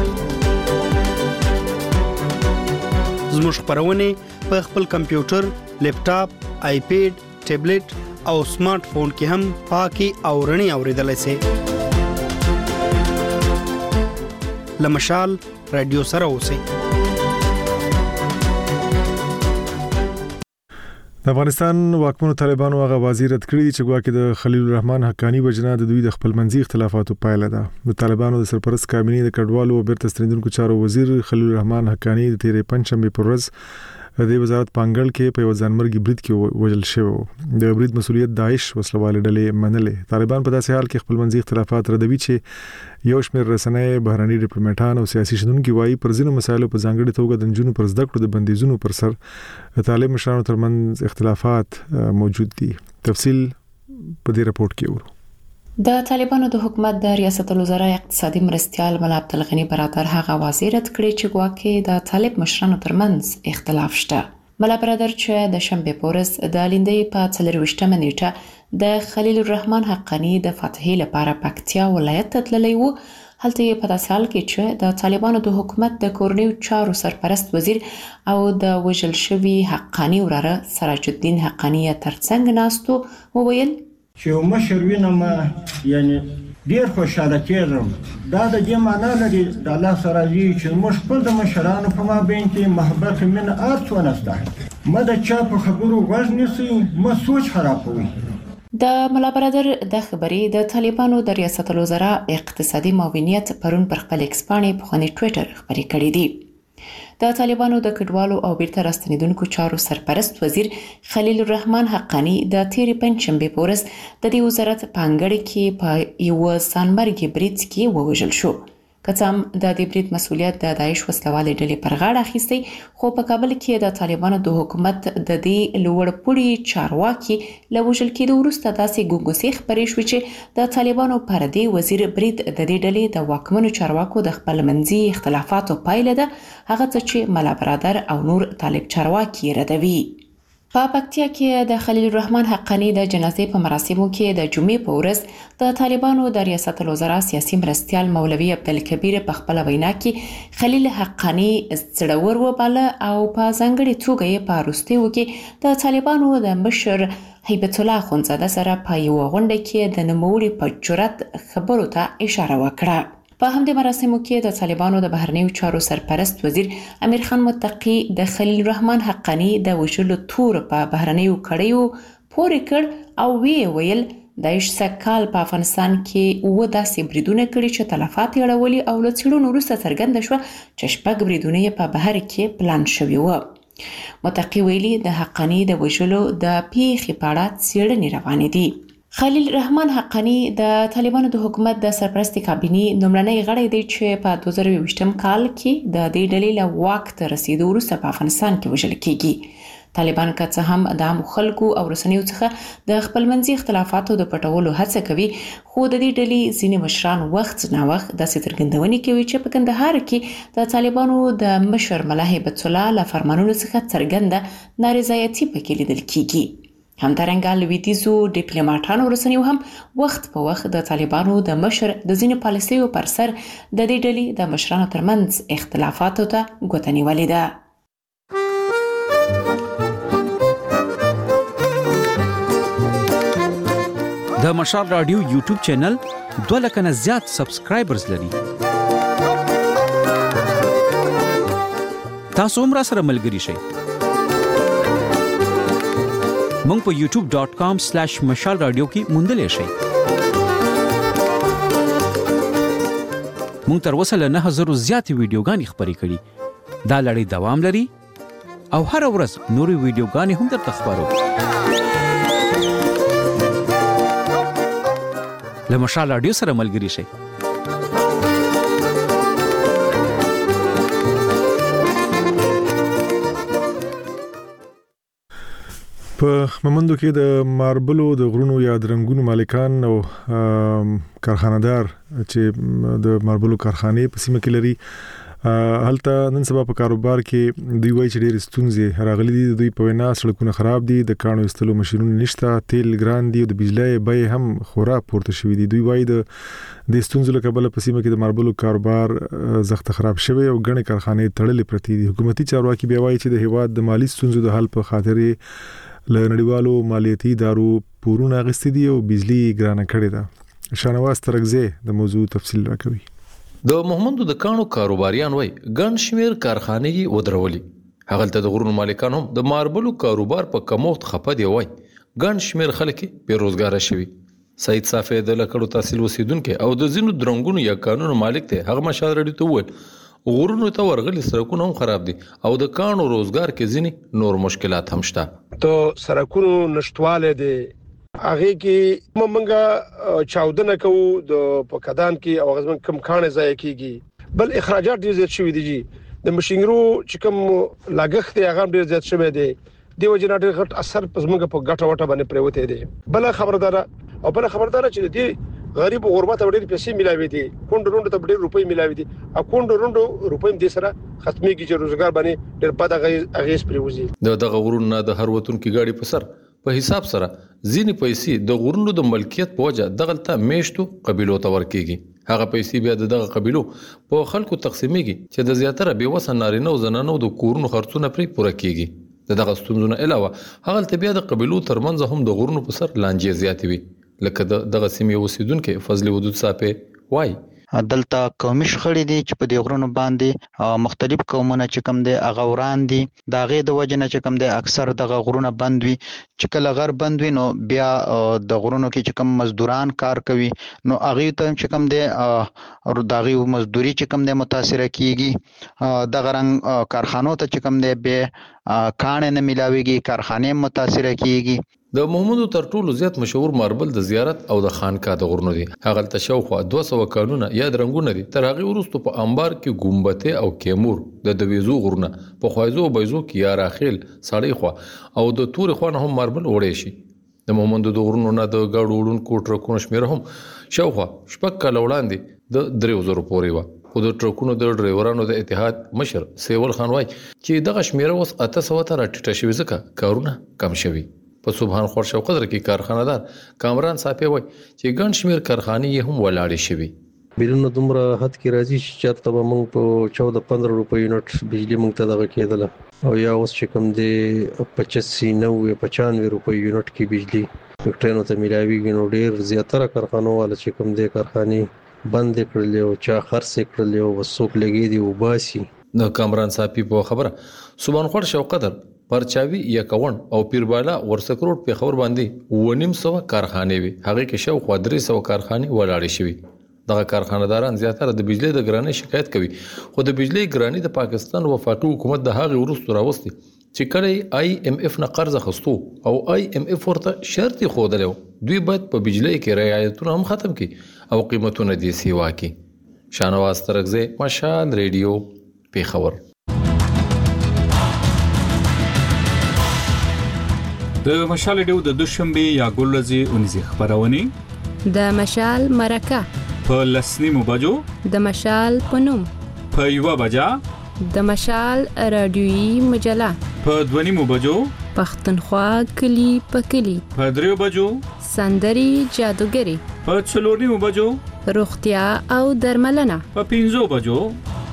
زموږ خبرونه په خپل کمپیوټر، لیپټاپ، آیپیډ، ټابلیټ او سمارټ فون کې هم پاکي او رڼي اوریدلای شئ. لمشال رادیو سره اوسئ. د افغانستان واکمنو طالبانو هغه وزیر رد کړی چې ګواکې د خلیل الرحمن حقانی وجنه د دوی د خپل منځي اختلافاتو پایله ده. د طالبانو د سرپرست کابینې د کډوالو او بیرته ستنیدونکو چارو وزیر خلیل الرحمن حقانی د تیرې پنځشنبه پر ورځ د وزارت پانګل کې په ځانمرګي برید کې وژل شوی. د برید مسولیت داعش وسلوال ډلې منلې. طالبان په داسې حال کې خپل منځي اختلافات ردوي چې یو شمېر رسنۍ، بهراني ډیپلوماټان او سیاسي شنونکي وایي پر ځینو مسایلو په ځانګړي توګه د نجونو پر زده کړو د بندیزونو پر سر طالب مشرانو ترمنځ اختلافات موجود دي. تفصیل په دې رپورت کې ورو. د طالبانو د حکومت د ریاست الوزرا اقتصادي مرستيال ملا عبدالغنی برادر هغه وزیرت کړی چې ګواکې د طالب مشرانو ترمنځ اختلاف شته. ملا برادر چې د شنبه پورس د لیندې په څلرويشتمه نیټه د خلیل الرحمن حقانی د فتحې لپاره پکتیا ولایت ته تللی و. هلته یې په داسې حال کې چې د طالبانو د حکومت د کورنیو چارو سرپرست وزیر او د وژل شوي حقانی وراره سراج الدین حقانی ترڅنګ ناستو وویل چې یو مشر وینم یعنی ډیر خوشاله کېږم. دا د دې معنا لري د الله سره راځي چې موږ خپل د مشرانو په مابین کې محبت او مینه ارڅ ونسته. ما د چا په خبرو غوږ نیسي، ما سوچ خرابوي. د ملا برادر د خبرې د طالبانو د ریاست الوزرا اقتصادي معاونیت پرون پر خپل ایکس پاڼې په خوني ټوئیټر خبرې کړې دي. د طالبانو د کډوالو او بیرته راستنیدونکو چارو سرپرست وزیر خلیل الرحمن حقانی د تیرې پنځشنبه په ورځ د دې وزارت پانګړې کې په یو سانمرګي برید کې ووژل شو. که څه هم د دې برید مسولیت د داعش وسلوالې ډلې پر غاړه اخیستی، خو په کابل کې د طالبانو د حکومت د دې لوړپوړي چارواکي له وژل کېدو وروسته داسې ګونګوسې خپرې شوې چې د طالبانو پر دې وزیر برید د دې ډلې د واکمنو چارواکو د خپل منځي اختلافاتو پایله ده، هغه څه چې ملا برادر او نور طالب چارواکي ردوي. په پکتیا کې د خلیل الرحمن حقانی د جنازې په مراسمو کې د جمعې په ورځ د طالبانو د ریاست الوزرا سیاسي مرستيال مولوي عبدالکبیر په خپل وینا کې خلیل حقانی زړور وباله او په ځانګړي توګه یې په وروستیو کې د طالبانو د مشر هیبت الله خونزاده سره په یو غونډه کې د نوموړي په جرأت خبرو ته اشاره وکړه. په همدې مراسمو کې د طالبانو د بهرنیو چارو سرپرست وزیر امیر خان متقی د خلیل الرحمن حقانی د وژلو تور په بهرنیو کړیو پورې کړ او وی ویل د ایشسک کال په افغانستان کې اوه داسې بریدونه کړي چې تلفات یې اړولي او له څېړنو وروسته څرګنده شوه چې شپږ بریدونه یې په بهر کې پلان شوي وو. متقي ویلي د حقانی د وژلو د پیښې په اړه څېړنې روانې دي. خلیل رحمان حقانی د طالبانو د حکومت د سرپرستي کابینې لومړنی غړی دی چې په دوه زره یوویشتم کال کې د دې ډلې له واک ته رسیدو وروسته په افغانستان کې وژل کیږي. طالبان که څه هم د عامو خلکو او رسنیو څخه د خپلمنځي اختلافاتو د پټولو هڅه کوي، خو د دې ډلې ځینې مشران وخت نه وخت داسې څرګندونې کوي چې په کندهار کې د طالبانو د مشر ملا هیبت الله له فرمانونو څخه څرګنده نارضایتي پکې لیدل کیږي. همدارنګه لویدیځو ډیپلوماټانو رسنیو هم وخت په وخت د طالبانو د مشر د ځینو پالیسیو پر سر د دې ډلې د مشرانو ترمنځ اختلافاتو ته ګوته نیولې ده. د مشال رادیو یوټیوب چینل دوه لکه نه زیات سبسکرایبرز لري. تاسو هم را سره ملګري شئ. مونږ په یوټیوب ډاٹ کام سلیش مشال رادیو کې موندلی شئ. مونږ تر اوسه له نه زرو زیاتې ویډیوګانې خپرې کړي. دا لړۍ دوام لري او هره ورځ نورې ویډیوګانې هم درته خپرو. له مشال رادیو سره ملګري شئ. په ممندو کې د ماربلو د غرونو یا د رنګونو مالکان او کارخانه‌دار چې د ماربلو کارخانې په سیمه کې لري، هلته نن سبا په کاروبار کې دوی وایي چې ډېر ستونزې راغلي دي. دوی په وینا سړکونه خراب دي، د کانو ایستلو ماشینونه نشته، تیل ګران دي او د بجلی بیې هم خورا پورته شوي دي. دوی وایي د د ستونزو له کبله په سیمه کې د ماربلو کاروبار زخت خراب شوی او ګڼې کارخانې تړلې پرتې دي. حکومتي چارواکي بیا وایي چې د هیواد د مالی ستونزو د حل په خاطر له نړیوالو مالیاتي ادارو پورونه اخیستي دي او بجلی ګرانه کړې ده. شانواز ترغزه د موضوع تفصیل راکوي. د محمدو د کانو کاروباریان وای ګڼ شمیر کارخانې ودرولي. هغه د غرونو مالکان هم د ماربلو کاروبار په کموخت خپه دی وای ګڼ شمیر خلک بیروزګار شوي. سید صافی د لکړو تحصیل وسیدونکو او د زینو درنګونو یا قانون مالک ته هغه مشال رډی ته وویل غرونو ته ورغلي سرکونه هم خراب دي او د کانو روزګار کې ځینې نور مشکلات هم شته. ته سرکونو نشټواله دي هغه کې موږ چاودنه کوو د پکدان کې او غزمن کم کانه ځای کېږي، بل اخراجات ډیر زیات شوي دي. د ماشينرو چې کوم لاګښت هغه ډیر زیات شوی دی، دی وجنه ډیر غټ اثر پزمنګ په ګټه وټه باندې پریوته دي. بل خبردار او بل خبردار چې دی غریب غربت ډېر پیسې ملاوي دي، کونډ روند ته ډېر روپۍ ملاوي دي، ا کونډ روند روپۍ دې سره ختميږي چې روزګار باندې ډېر بد اغیز پریوزي. د دغه غرونو د هر وطن کې گاډي په سر په حساب سره ځینې پیسې د غرونو د ملکیت په وجه دغلته میشتو قبيلو ته ورکیږي. هغه پیسې بیا دغه قبيلو په خلکو تقسیمېږي چې د زیاتره بیوسه نارینه او زنانو د کورونو خرڅونه پرې پوره کیږي. دغه ستونزونه علاوه هغه بیا د قبيلو ترمنځ هم د غرونو په سر لانجې زیاتوي. لکه دغه سیمې اوسیدونکو فضل ودود صاحب وای دلته قومي شخړې دي چې په دې غرونو باندې مختلف قومونه چې کوم دي هغه وران دي. دا غي د وجنه چې کوم دي اکثر دغه غرونه بند وي، چې کله غر بند وي نو بیا د غرونو کې چې کوم مزدوران کار کوي نو هغه ته چې کوم دي او دغه مزدوري چې کوم دي متاثر کیږي. د غرنګ کارخانو ته چې کوم دي به کان نه ملاويږي، کارخانه متاثر کیږي. د محمدو تر ټولو زیات مشهور ماربل د زیارت او د خانقاه د غرونو دي. هغه ته شاوخوا دوه سوه کانونه یا درنګونه دي. تر هغه وروسته په انبار کې ګمبته او کیمور د دویزو غرونه په خوایزو بایزو کې یا راخیل سړی خو او د تور خو نه هم ماربل وړي شي. د محمدو د غرونو نه د گاډو وړون کوټ رکونه شمیر هم شاوخوا شپږ کال وړاندې د درې زره پورې و. خو د ټرکونو د ډرایورانو د اتحاد مشر سیول خان وای چې دغه شمیره اوس اته سوه ته راټیټه شوې ځکه کارونه کم شوي. په سبحان خور شو قدر کې کارخانه‌دار کامران صاحب وای چې ګڼ شمیر کارخانې هم ولاړې شوي. بیلونه دومره حد کې راځي چې چرته به موږ په چودہ پندرہ روپۍ یونټ بجلی موږ ته دغه کېدله او یا اوس چې کوم دی پچاسی نوي پچانوي روپۍ یونټ کې بجلی فیکټرینو ته ملاویږي. نو ډیر زیاتره کارخانو والا چې کوم دی کارخانې بند کړلې او چا خرڅ کړلې او وسوک لګي دی او باسي. د کامران صاحب په خبره سبحان خور شو قدر پرچاوي یا کون او پیربالا ورسکروټ په خبر باندې ونیم سو کارخانه وي هغه کې شاو خو درې سو کارخانه ولاړې شوي دغه کارخانه‌داران زیاتره د بجلی د ګرانۍ شکایت کوي خو د بجلی ګرانۍ د پاکستان وفاقي حکومت د هغه ورستو راوستي چې کله آی ایم اف نه قرض اخستو او آی ایم اف ورته شرط خوده دوی باید په بجلی کې رعایتونه هم ختم کړي او قیمتونه دې سیوا کړي شانواز ترغزه مشال ریډیو پیښور د مشال ریډیو د دوشنبه یا ګلورځي اونځي خبرونه د مشال مرکه په لسنیمو بجو د مشال پنوم په یو بجا د مشال رادیويي مجله په دونیمو بجو پښتونخوا کلی په کلی په دریو بجو سندري جادوګری په څلورنیمو بجو روغتیا او درملنه په پنځو بجو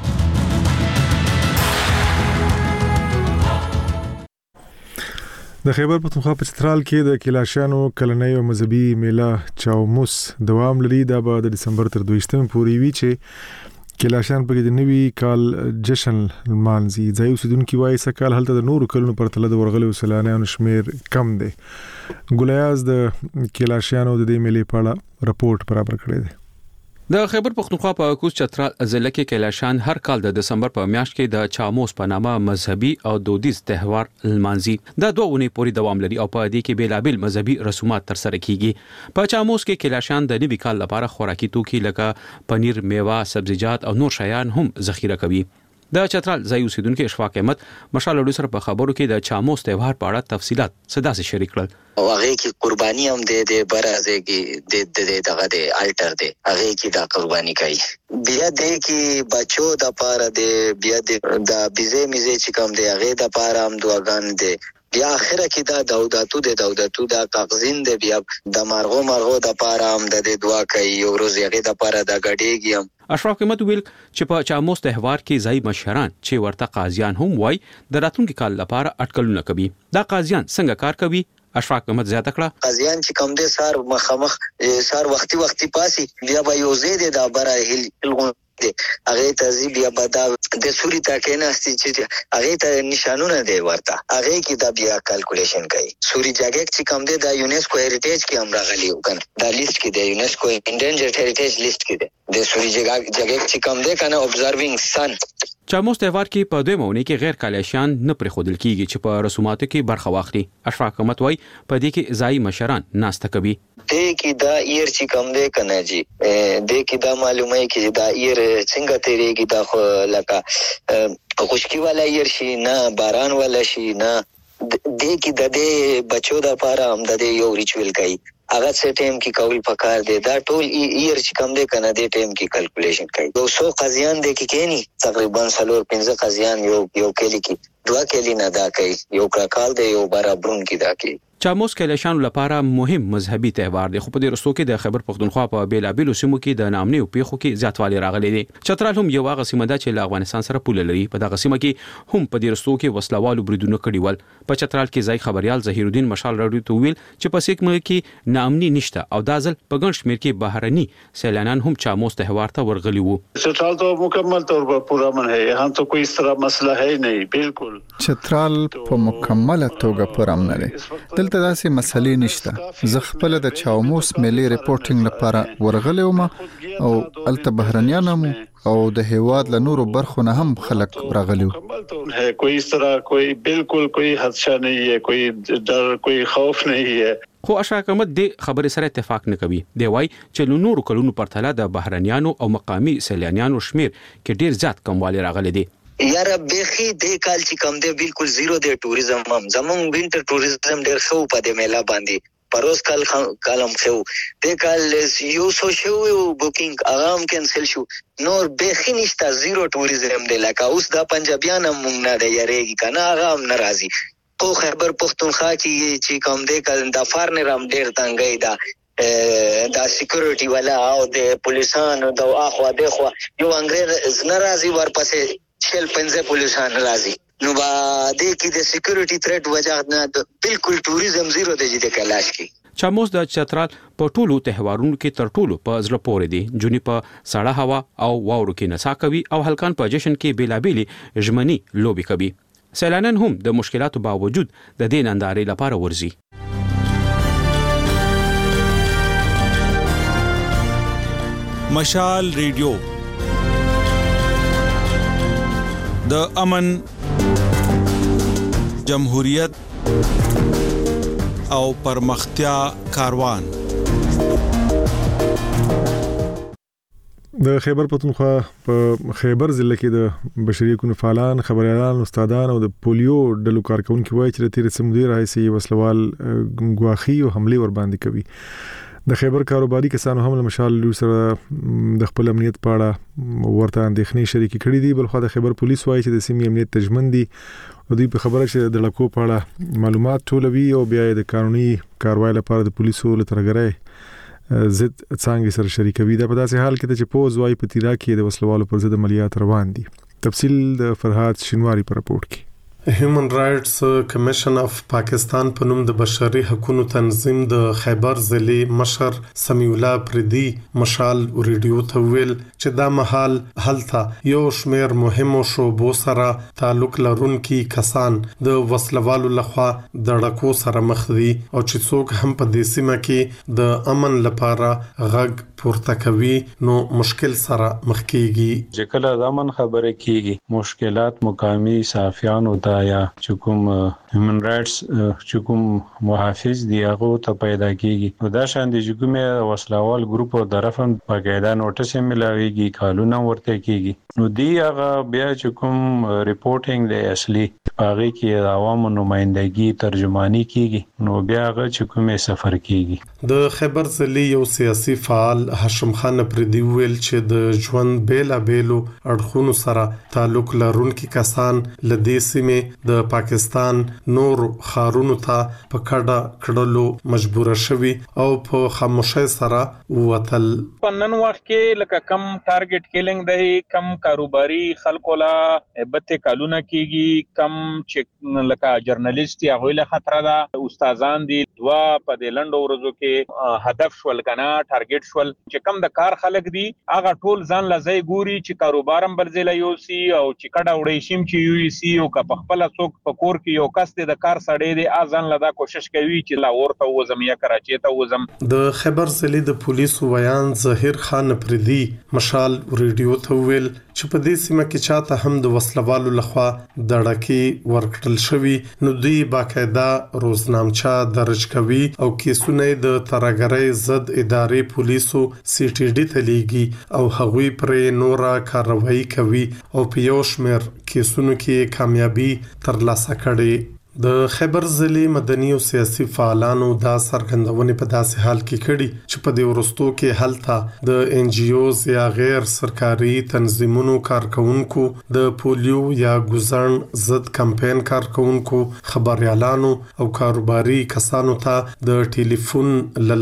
د خیبر پختونخوا په چترال کې د کلاشانو کلنۍ او مذهبي میله چاوموس دوام لري دا به د دسمبر تر دویشتمه پورې وي چې کلاشان په کې د نوي کال جشن مانځي ځای اوسیدونکو وایي سکهال هلته د نورو کلونو پر تله د ورغلو سیلانیانو شمیر کم دی ګولیاز د کلاشانو د دې میلې په اړه راپورټ برابر کړی دی د خیبر پختونخوا په کوز چترال ضلع کې کلاشان هر کال د دسمبر په میاشت کې د چاموس په نامه مذهبي او دودیز تهوار لمانځي دا دوه ونې پورې دوام لري او په دې کې بیلابل مذهبي رسومات تر سره کیږي په چاموس کې کلاشان د نوي کال لپاره خوراکي توکي لکه پنیر میوه سبزیجات او نور شیان هم ذخیره کوي د چترال ځای اوسیدونکو اشفاق احمد مشال اډو سره په خبرو کې د چاموس تهوار په اړه تفصيلات صدا سره شریک کړل او هغه کې قرباني هم د د برازه کې د د دغه د الټر دی هغه کې دا قرباني کوي بیا د کې بچو د پاره د بیا د بيزه میزه چې کوم دی هغه د پاره هم دعاګان دي بیا اخره کې دا داوداتو د داوداتو د کاغذین دی بیا د مارغو مارغو د پاره هم د دعا کوي یو ورځ هغه د پاره د غډېږي هم اشراف احمد ویل چې په چاموس تهوار کې ځای مشران چې ورته قاضیان هم وای د راتلونکي کال لپاره اټکلونه کوي دا قاضیان څنګه کار کوي اشراف احمد زیاته کړه قاضیان چې کوم دي سار مخامخ سار وختي وختي پاسي بیا به یو زید د بره هل هغه تهذیب یا بدا د سوري تا کې نه استي چې هغه ته نشانونه دی ورته هغه کې دا بیا کیلکولیشن کوي سوري جګک چې کوم دی د یونیسکو هریټیج کې هم راغلی وکړ دا لیست کې دی یونیسکو انډنجرډ هریټیج لیست کې دی د سوري جګک جګک چې کوم دی کنه ابزروینګ سن چاموس تهوار کې په دوی مونږ کې غیر کالیشان نه پرې خودل کیږي چې په رسوماتو کې برخه واخلي اشفاق احمد وای په دې کې ځای مشران ناسته کوي دې کې دا ایر چې کوم دی کنه جی دې کې دا معلومه کې دا ایر څنګه تیریږي دا خو لکه خوشکی والا ایر شي نه باران والا شي نه دې کې د دې بچو د لپاره هم د یو ریچوال کوي هغه څه ټیم کې کول پکار دی دا ټول ایر چې کوم دی کنه دې ټیم کې کیلکولیشن کوي دو سو قاضیان دي کې کینی تقریبا څلور پنځه قاضیان یو یو کلی کې دوا کلی نه دا کوي یو کال دی یو برابرون کې دا کوي چاموس کلاشانو لپاره مهم مذهبي تهوار دی خو په دې رسو کې د خیبر پختونخوا په بیلابیلو سیمو کې د نامنې او پیښو کې زیاتوالی راغلی دی چترال هم یو هغه سیمه ده چې له افغانستان سره پوله لري په دغه سیمه کې هم په دې رسو کې وسلوالو بریدونه کړي ول په چترال کې ځای خبريال ظهیر الدین مشال راډیو ته ویل چې په سیمه کې نامنې نشته او دازل په ګڼ شمیر کې بهرني سیلانیان هم چاموس تهوار ته ورغلي وو چترال تو مکمل طور پر پورا من ہے یہاں تو کوئی اس طرح مسئلہ ہے نہیں بالکل چترال په مکمل توګه پوره امن لري دلته داسې مسلې نشته زه خپل د چاوموس ملي ریپورټینګ لپاره ورغلی وم او الته بهرنیان هم او د هیواد له نورو برخو نه هم خلک راغلي ہے کوئی اس طرح کوئی بالکل کوئی خدشہ نہیں ہے کوئی ډر کوئی خوف نہیں ہے خو اشراق احمد د خبرې سره اتفاق نه کوي دی وای چې نورو کلونو پرتله د بهرنیانو او مقامی سیلانیانو شمیر کې ډیر زیات کموالی راغلی دی یاره بخي د کال چې کم دی بالکل زیرو دی ټوریزم هم زمون وینټر ټوریزم ډیر خو په دې میلا باندې پروس کال کالم خو د کال یو سو شو بوکینګ اغام کینسل شو نور بخي نشته زیرو ټوریزم دی لکه اوس د پنجابیان هم نه دی یریږي کنه اغام ناراضي خو خیبر پختونخوا کې چې کوم دی کله د فارنرام ډیر تنګي دا دا سکیورټي والا او د پولیسانو د اخوا دغه یو انګريز ناراضي ورپسې شل پنځه پولیسان راځي نو با د کې د سکیورټي تھریټ وجه نه بالکل ټوریزم زیرو دی د کلاش کې چاموس د چترال په ټولو تهوارونو کې تر ټولو په ځل پورې دي جونی په سړه هوا او واورو کې نڅا کوي او هلکان په جشن کې بیلابېلي ژمنی لوبي کوي سیلانیان هم د مشکلاتو باوجود د دې نندارې لپاره ورځي. مشال ریډیو د امن، جمهوریت او پرمختیا کاروان. د خیبر پختونخوا په خیبر ضلع کې د بشري حقوقو فعالان، خبريالان، استادان او د پولیو ډلو کارکونکو وایي چې د تیر سمدي راځي وسلوال ګواخي او حمله ور باندې کوي. د خیبر کاروباري کسانو هم له مشال سره د خپل امنیت په اړه ورته اندېښنې شریکې کړې دي. بلخو د خیبر پولیس وایي چې د سیمې امنیت تجمن دي او دوی په خبره چې د لکو په اړه معلومات ټولوي او بیا د قانوني کاروای لپاره د پولیسو له ترګرای ضد څنګه سره شریکوي. دا په داسې حال کې چې پوز وايي په تیرا کې د وسلوالو پر ضد عملیات روان دي. تفصیل د فرهاد شینواری پر رپورت کې. هیومن رائټس کمیشن اف پاکستان په نوم د بشري حقوقو تنظیم د خیبر ضلع مشر سمیع الله پردي مشال ریډیو ته ویل چې دا مهال هلته یو شمیر مهمو شوبو سره تعلق لرونکي کسان د وسلوالو لخوا د ډکو سره مخ دي او چې څوک هم په دې سیمه کې د امن لپاره غږ پورته کوي نو مشکل سره مخ کیږي. چې کله د امن خبره کیږي مشکلات مقامی صحافیانو ته یا چې کوم هیومن رائټس چې کوم محافظ دی هغه ته پیدا کیږي نو دا شان دي چې کومه وسلوال ګروپ او طرفن په قاعده نوټس ملاويږي کالونه ورته کیږي نو دی هغه بیا چې کوم ریپورټینګ دی اصلي هغه کې د عوامو نمائندګي ترجمانی کیږي نو بیا هغه چې کومه سفر کیږي. د خیبر ضلع یو سیاسي فعال هاشم خان پردي ویل چې د ژوند بیلا بیلو اړخونو سره تعلق لرونکي کسان لدې سیمه د پاکستان نور خارونو ته په کډه کډلو مجبور شوي او په خاموشۍ سره وتل. په نن وخت کې لکه کم ټارګټ کیلینګ دی، کم کاروباري خلکو لا بته کالونه کیږي، کم چې لکه جرنالیست یا هویله خطر ده، استادان دي دوا په د لندو ورځو کې هدف شول کنه ټارګټ شول چې کم د کار خلک دي هغه ټول ځان لځي ګوري چې کاروبارم بلځله یو سی او چې کډه وړي شیم چې یو سی او کا خپل څوک په کور کې یو کس د کار سړی دی ازان لدا کوشش کوي چې لا ورته وزم یا کراچي ته وزم. د خیبر ضلع د پولیسو ویان ظاهر خان پردي مشال ریډیو ته ویل چې په دې سیمه کې چاته هم د وسلوالو لخوا دړکی ورکړل شوی نو دوی باقاعده روزنامچا درج کوي او کیسونه د ترګرۍ ضد ادارې پولیسو سی ټي ډي ته لیږي او هغوی پرې نورا کاروایی کوي او په یو شمیر کیسونو کې کامیابی ترلاسه کړي. د خیبر ضلع مدني او سیاسي فعالانو دا سرګندونه په داسې حال کې کړي چې په دې ورستو کې هلته د ان جی اوز یا غیر سرکاري تنظیمونو کارکونکو د پولیو یا ګوزن ضد کمپاین کارکونکو خبريالانو او کاروباري کسانو ته د ټلیفون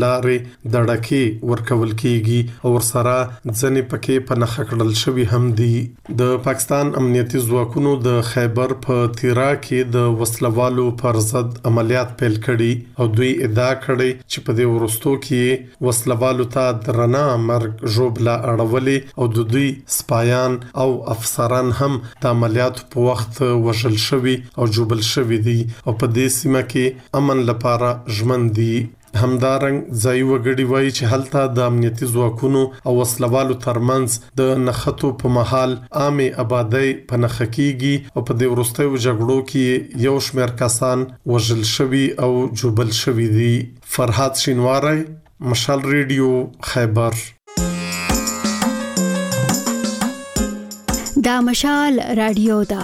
للارې دړکی ورکول کیږي او سره ځنې پکې په نخښه کړل شوی هم دي. د پاکستان امنیتي ځواکونو د خیبر په تیرا کې د وسلوال پر ضد عملیات پیل کړي او دوی ادعا کړي چې په دې ورستو کې وسلوالو ته درنه مرګ ژوبلا اړولې او د دوی سپایان او افسران هم د عملیات په وخت وژل شوي او جوبل شوي دي او په دې سیمه کې امن لپاره ژمن دي. همدارنګ ځای وګړي وایي چې هلته د امنیتي ځواکونو او وسلوالو ترمنځ د نخښتو په محل عامه آبادی په نخښه کیږي او په دې وروستیو جګړو کې یو شمېر کسان وژل شوي او جوبل شوي دي. فرهاد شینواری، مشال ریډیو، خیبر. دا مشال رادیو دا.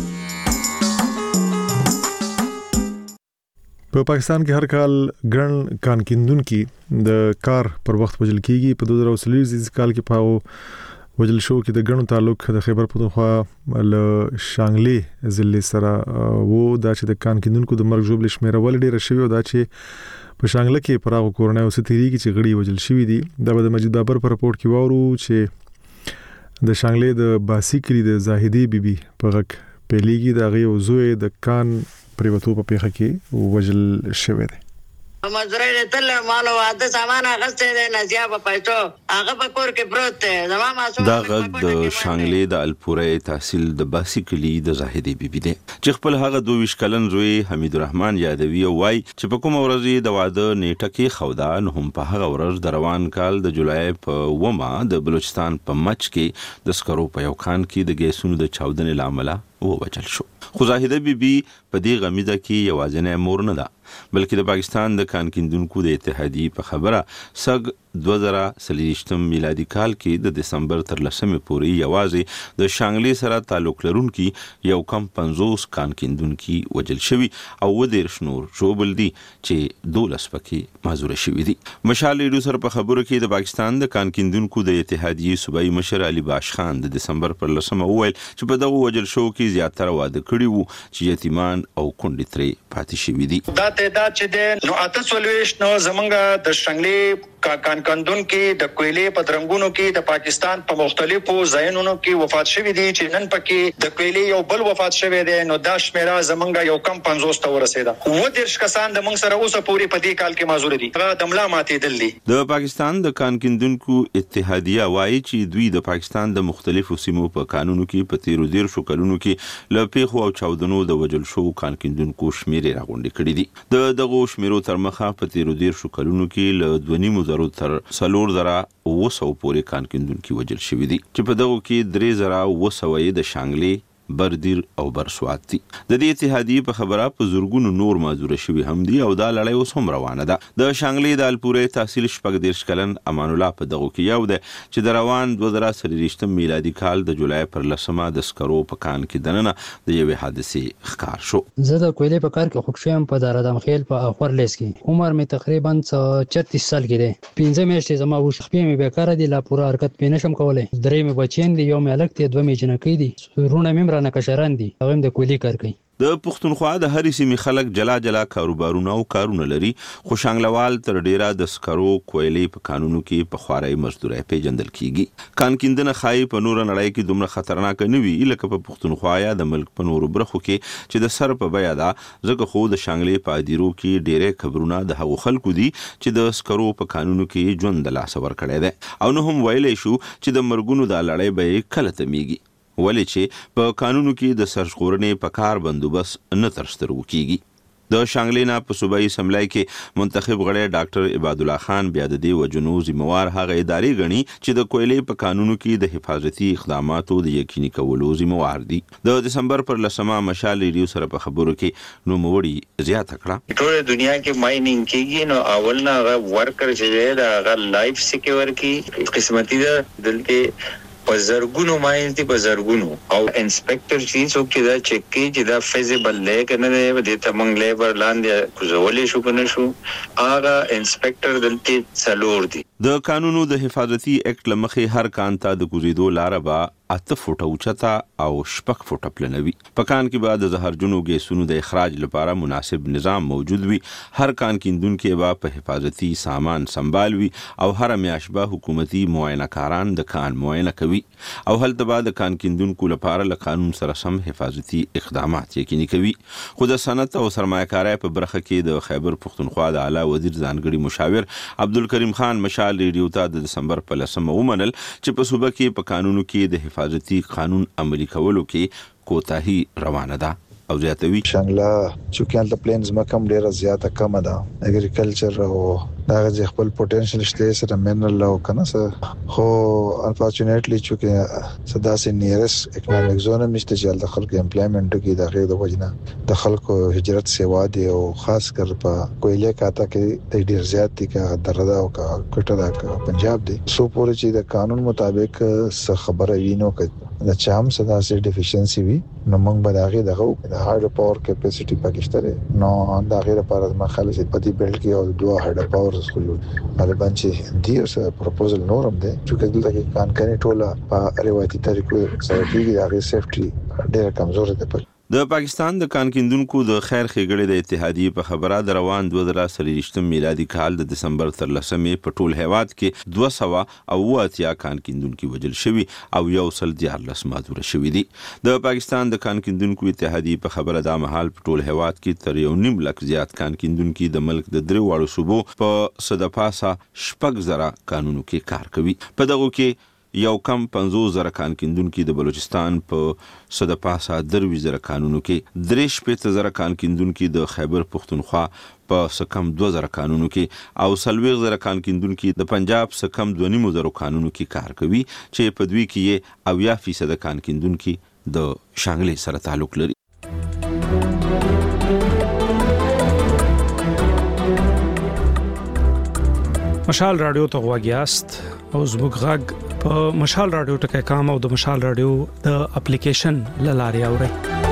په پاکستان کې هر کال ګڼ کان کیندونکو د کار پر وخت وجل کیږي. په دوه زره څلور کال کې پاو وجل شو کې د ګڼو تعلق د خیبر پختونخوا ل شانګلي ضلع سره وو دا چې د کان کیندونکو د مرګ جوړل شمیره ول ډیره شوی او دا چې په شانګله کې پراغو کورونه او ستېریږي چې غړي وجل شوی دي. دا د مجید بابر پر رپورت کې وورو چې د شانګلي د باسي کلی د زاهدي بیبي په غک پیلېږي د غي او زوی د کان پریوتو په پیخه کې وجل شوی دی. مزرعه تل مال او د سامان غسته د نزیا په پېټو هغه په کور کې پروت دی زما ماسوم دا غږ د شانګلې د الپورې تحصیل د باسیکلی د زاهدی بیبي دی چې خپل هغه دوه ویش کلن زوی حمید الرحمن یادوي او وای چې په کوم ورځ د واده نیټه کې خودا نه هم په هغه ورځ د روان کال د جولای په ومه د بلوچستان په مچ کې د سکرو په یو خان کې د ګیسونو د چاودنې لامل او وچل شو. خو زاهده بیبي په دې غمیزه کې یوازینی مور نه ده بلکې د پاکستان د کان کیندونکو د اتحادیې په خبره سګ دوه زره څلوېښتم میلادي کال کې د دسمبر تر لسمې پورې یوازې د شانګلې سره تعلق لرونکي یو کم پنځوس کان کیندونکي وجل شوي او ودېرش نور ژوبل دي چې دولس پکې معذوره شوي دي. مشال ریډیو سره په خبرو کې د پاکستان د کان کیندونکو د اتحادیې صوبایي مشر علي باش خان د دسمبر پر لسمه وویل چې په دغه وجل شو کې زیاتره واده کړي وو چې یتیمان او کونډې ترې پاتې شوي دي. دا تعداد چې دی نو اته څلوېښت نو زمونږ د شانګلې کان کندون کې د کویلې په درنګونو کې د پاکستان په مختلفو ځایونو کې وفات شوي دي چې نن پکې د کویلې یو بل وفات شوی دی نو دا شمیره زمونږ یو کم پنځوس ته ورسېده. و دېرش کسان د موږ سره اوسه پورې په دې کال کې معذور دي هغه د ملا ماتېدل دي. د پاکستان د کان کیندونکو اتحادیه وایي چې دوی د پاکستان د مختلفو سیمو په قانونو کې په تیرو دېرشو کلونو کې له پیښو او چاودنو د وجل شو کان کیندونکو شمیرې راغونډې کړي دي. د دغو شمیرو تر مخه په تیرو دېرشو کلونو کې له دوه نیمو زرو تر څلور زره اوه سوه پورې کان کیندونکي وجل شوي دي چې په دغو کې درې زره اوه سوه یې د شانګلې بردیر او برسوات دي. د دې اتحادیې په خبره په زورګونو نور معذوره شوي هم دي او دا لړۍ اوس هم روانه ده. د شانګلې د الپورې تحصیل شپږ دېرش کلن امان الله په دغو کې یو دی چې د روان دوه زره څلوېښتم میلادي کال د جولای پر لسمه د سکرو په کان کې دننه د یوې حادثې ښکار شو. زه د کویلې په کار کې خوښ شوم په دارادم خیل په خورلیس کې. عمر مې تقریبا چتیس سال کې دی. پنځه میاشتې زما وو شپې مې بیکاره دي لا پوره حرکت پې نشم کولی. درې مې بچیان دي یو مې هلک دی دوه مې جنکۍ دي ورونه مې نه کشران دي هغه هم د کویلې کار کوي. د پښتونخوا د هرې سیمې خلک جلا جلا کاروبارونه او کارونه لري خو شانګلوال تر ډیره د سکرو کویلې په کانونو کې په خوارۍ مزدورۍ پیژندل کیږي. کان کیندنه ښایي په نوره نړۍ کې دومره خطرناکه نه وي لکه په پښتونخوا یا د ملک په نورو برخو کې چې د سر په بیه ده ځکه خو د شانګلې په ادیرو کې ډیری خبرونه د هغو خلکو دي چې د سکرو په کانونو کې ژوند د لاسه ورکړی دی او نه هم ویلی شو چې د مرګونو دا لړۍ به یې کله تمیږي ولې چې په قانونو کې د سرژغورنې په کار بندوبست نه تر سترګو کیږي. د شانګلې نه په صوبایي اسمبلی کې منتخب غړی ډاکټر عباد الله خان بیا د دې وجنو ذمہوار هغه ادارې ګڼي چې د کویلې په قانونو کې د حفاظتي اقداماتو د یقیني کولو ذمہوار دي. د دسمبر پر لسمه مشال ریډیو سره په خبرو کې نوموړي زیاته کړه ټول دنیا کې ماینینګ کېږي نو اول نه هغه ورکر چې دی دا هغه لایف سکیور کی قسمتي ده دلته په زرګونو ماین دي په زرګونو او انسپکټر چې څوک چې دا چک کوي چې دا فیزیبل دی که نه دی دې ته موږ لیبر لاندې کوزولی شو که نه شو هغه انسپکټر دلته څلور دي. د قانونو د حفاظتي اکټ له مخې هر کان ته د کوزیدو لاره به اته فوټه اوچته او شپږ فوټه پلنه وي. په کان کې به د زهرجنو ګیسونو د اخراج لپاره مناسب نظام موجود وي. هر کان کیندونکي به په حفاظتي سامان سنبال وي او هر میاشت به حکومتي معاینه کاران د کان معاینه کوي او هلته به د کان کیندونکو لپاره له قانون سره سم حفاظتي اقدامات یقیني کوي. خو د صنعت او سرمایه‌کارۍ په برخه کې د خیبر پښتونخوا د اعلی وزیر ځانګړي مشاور عبدالکریم خان مشال ریډیو ته د دسمبر په لسمه ومنل چې په صوبه کې په قانونو کې د حفاظتي قانون عملي کولو کې کوتاهي روانه ده او زیاتوي. شانګله چې کله پلینز مکم ډیره زیاته کم ده اګریکلچر او دا چې خپل پوتنشل شته سره منرل او کنه سره خو انفورچونټلی چې صدا سي نیرس اکونومیک زون نشته چې د خلکو امپلایمنت کې د غیر د وجنه د خلکو هجرت سیوا دی او خاص کر په کویلې کاته کې د ډیر زیات دي کا دردا او کا کټه دا پنجاب دی سو پورې چې د قانون مطابق څه خبره وینو د چام صدا سي ډیفیشنسي وي نو موږ به دا غي دغه د هایډرو پاور کیپاسټي پاکستان نو دا غیر لپاره د مخالفت په دې بیلټ کې او دوه هایډرو پاور سکول غالبا چې دی اوس پروپوزل نورم دی چې دلته کې کان کني ټوله په روایتي طریقو سره کېږي دا غي سیفټي ډېر کمزور ده. د پاکستان د کان کیندونکو د خیر ښېګړې د اتحادیې په خبره د روان دوه زره څلوېښتم میلادي کال د دسمبر تر لسمې په ټول هیواد کې دوه سوه او اووه اتیا کان کیندونکي وژل شوي او یو سل دیارلس معذوره شوي دي. د پاکستان د کان کیندونکو اتحادیې په خبره دا مهال په ټول هیواد کې تر یو نیم لک زیات کان کیندونکي د ملک د درې واړو صوبو په څه د پاسه شپږ زره کانونو کې کار کوي. په دغو کې یو کم پنځوس زره کان کیندونکي د بلوچستان په څه د پاسه درویشت زره کانونو کې، درې شپېته زره کان کیندونکي د خیبر پښتونخوا په څه کم دوه زره کانونو کې او څلوېښت زره کان کیندونکي د پنجاب څه کم دوه نیمو زرو کانونو کې کار کوي چې په دوی کې یې اویا فیصده کان کیندونکي د شانګلې سره تعلق لري. مشال رادیو ته غواګیاست او زموږ غږ په مشال رادیو ټکی کام او د مشال رادیو د اپلیکیشن لاري اورئ.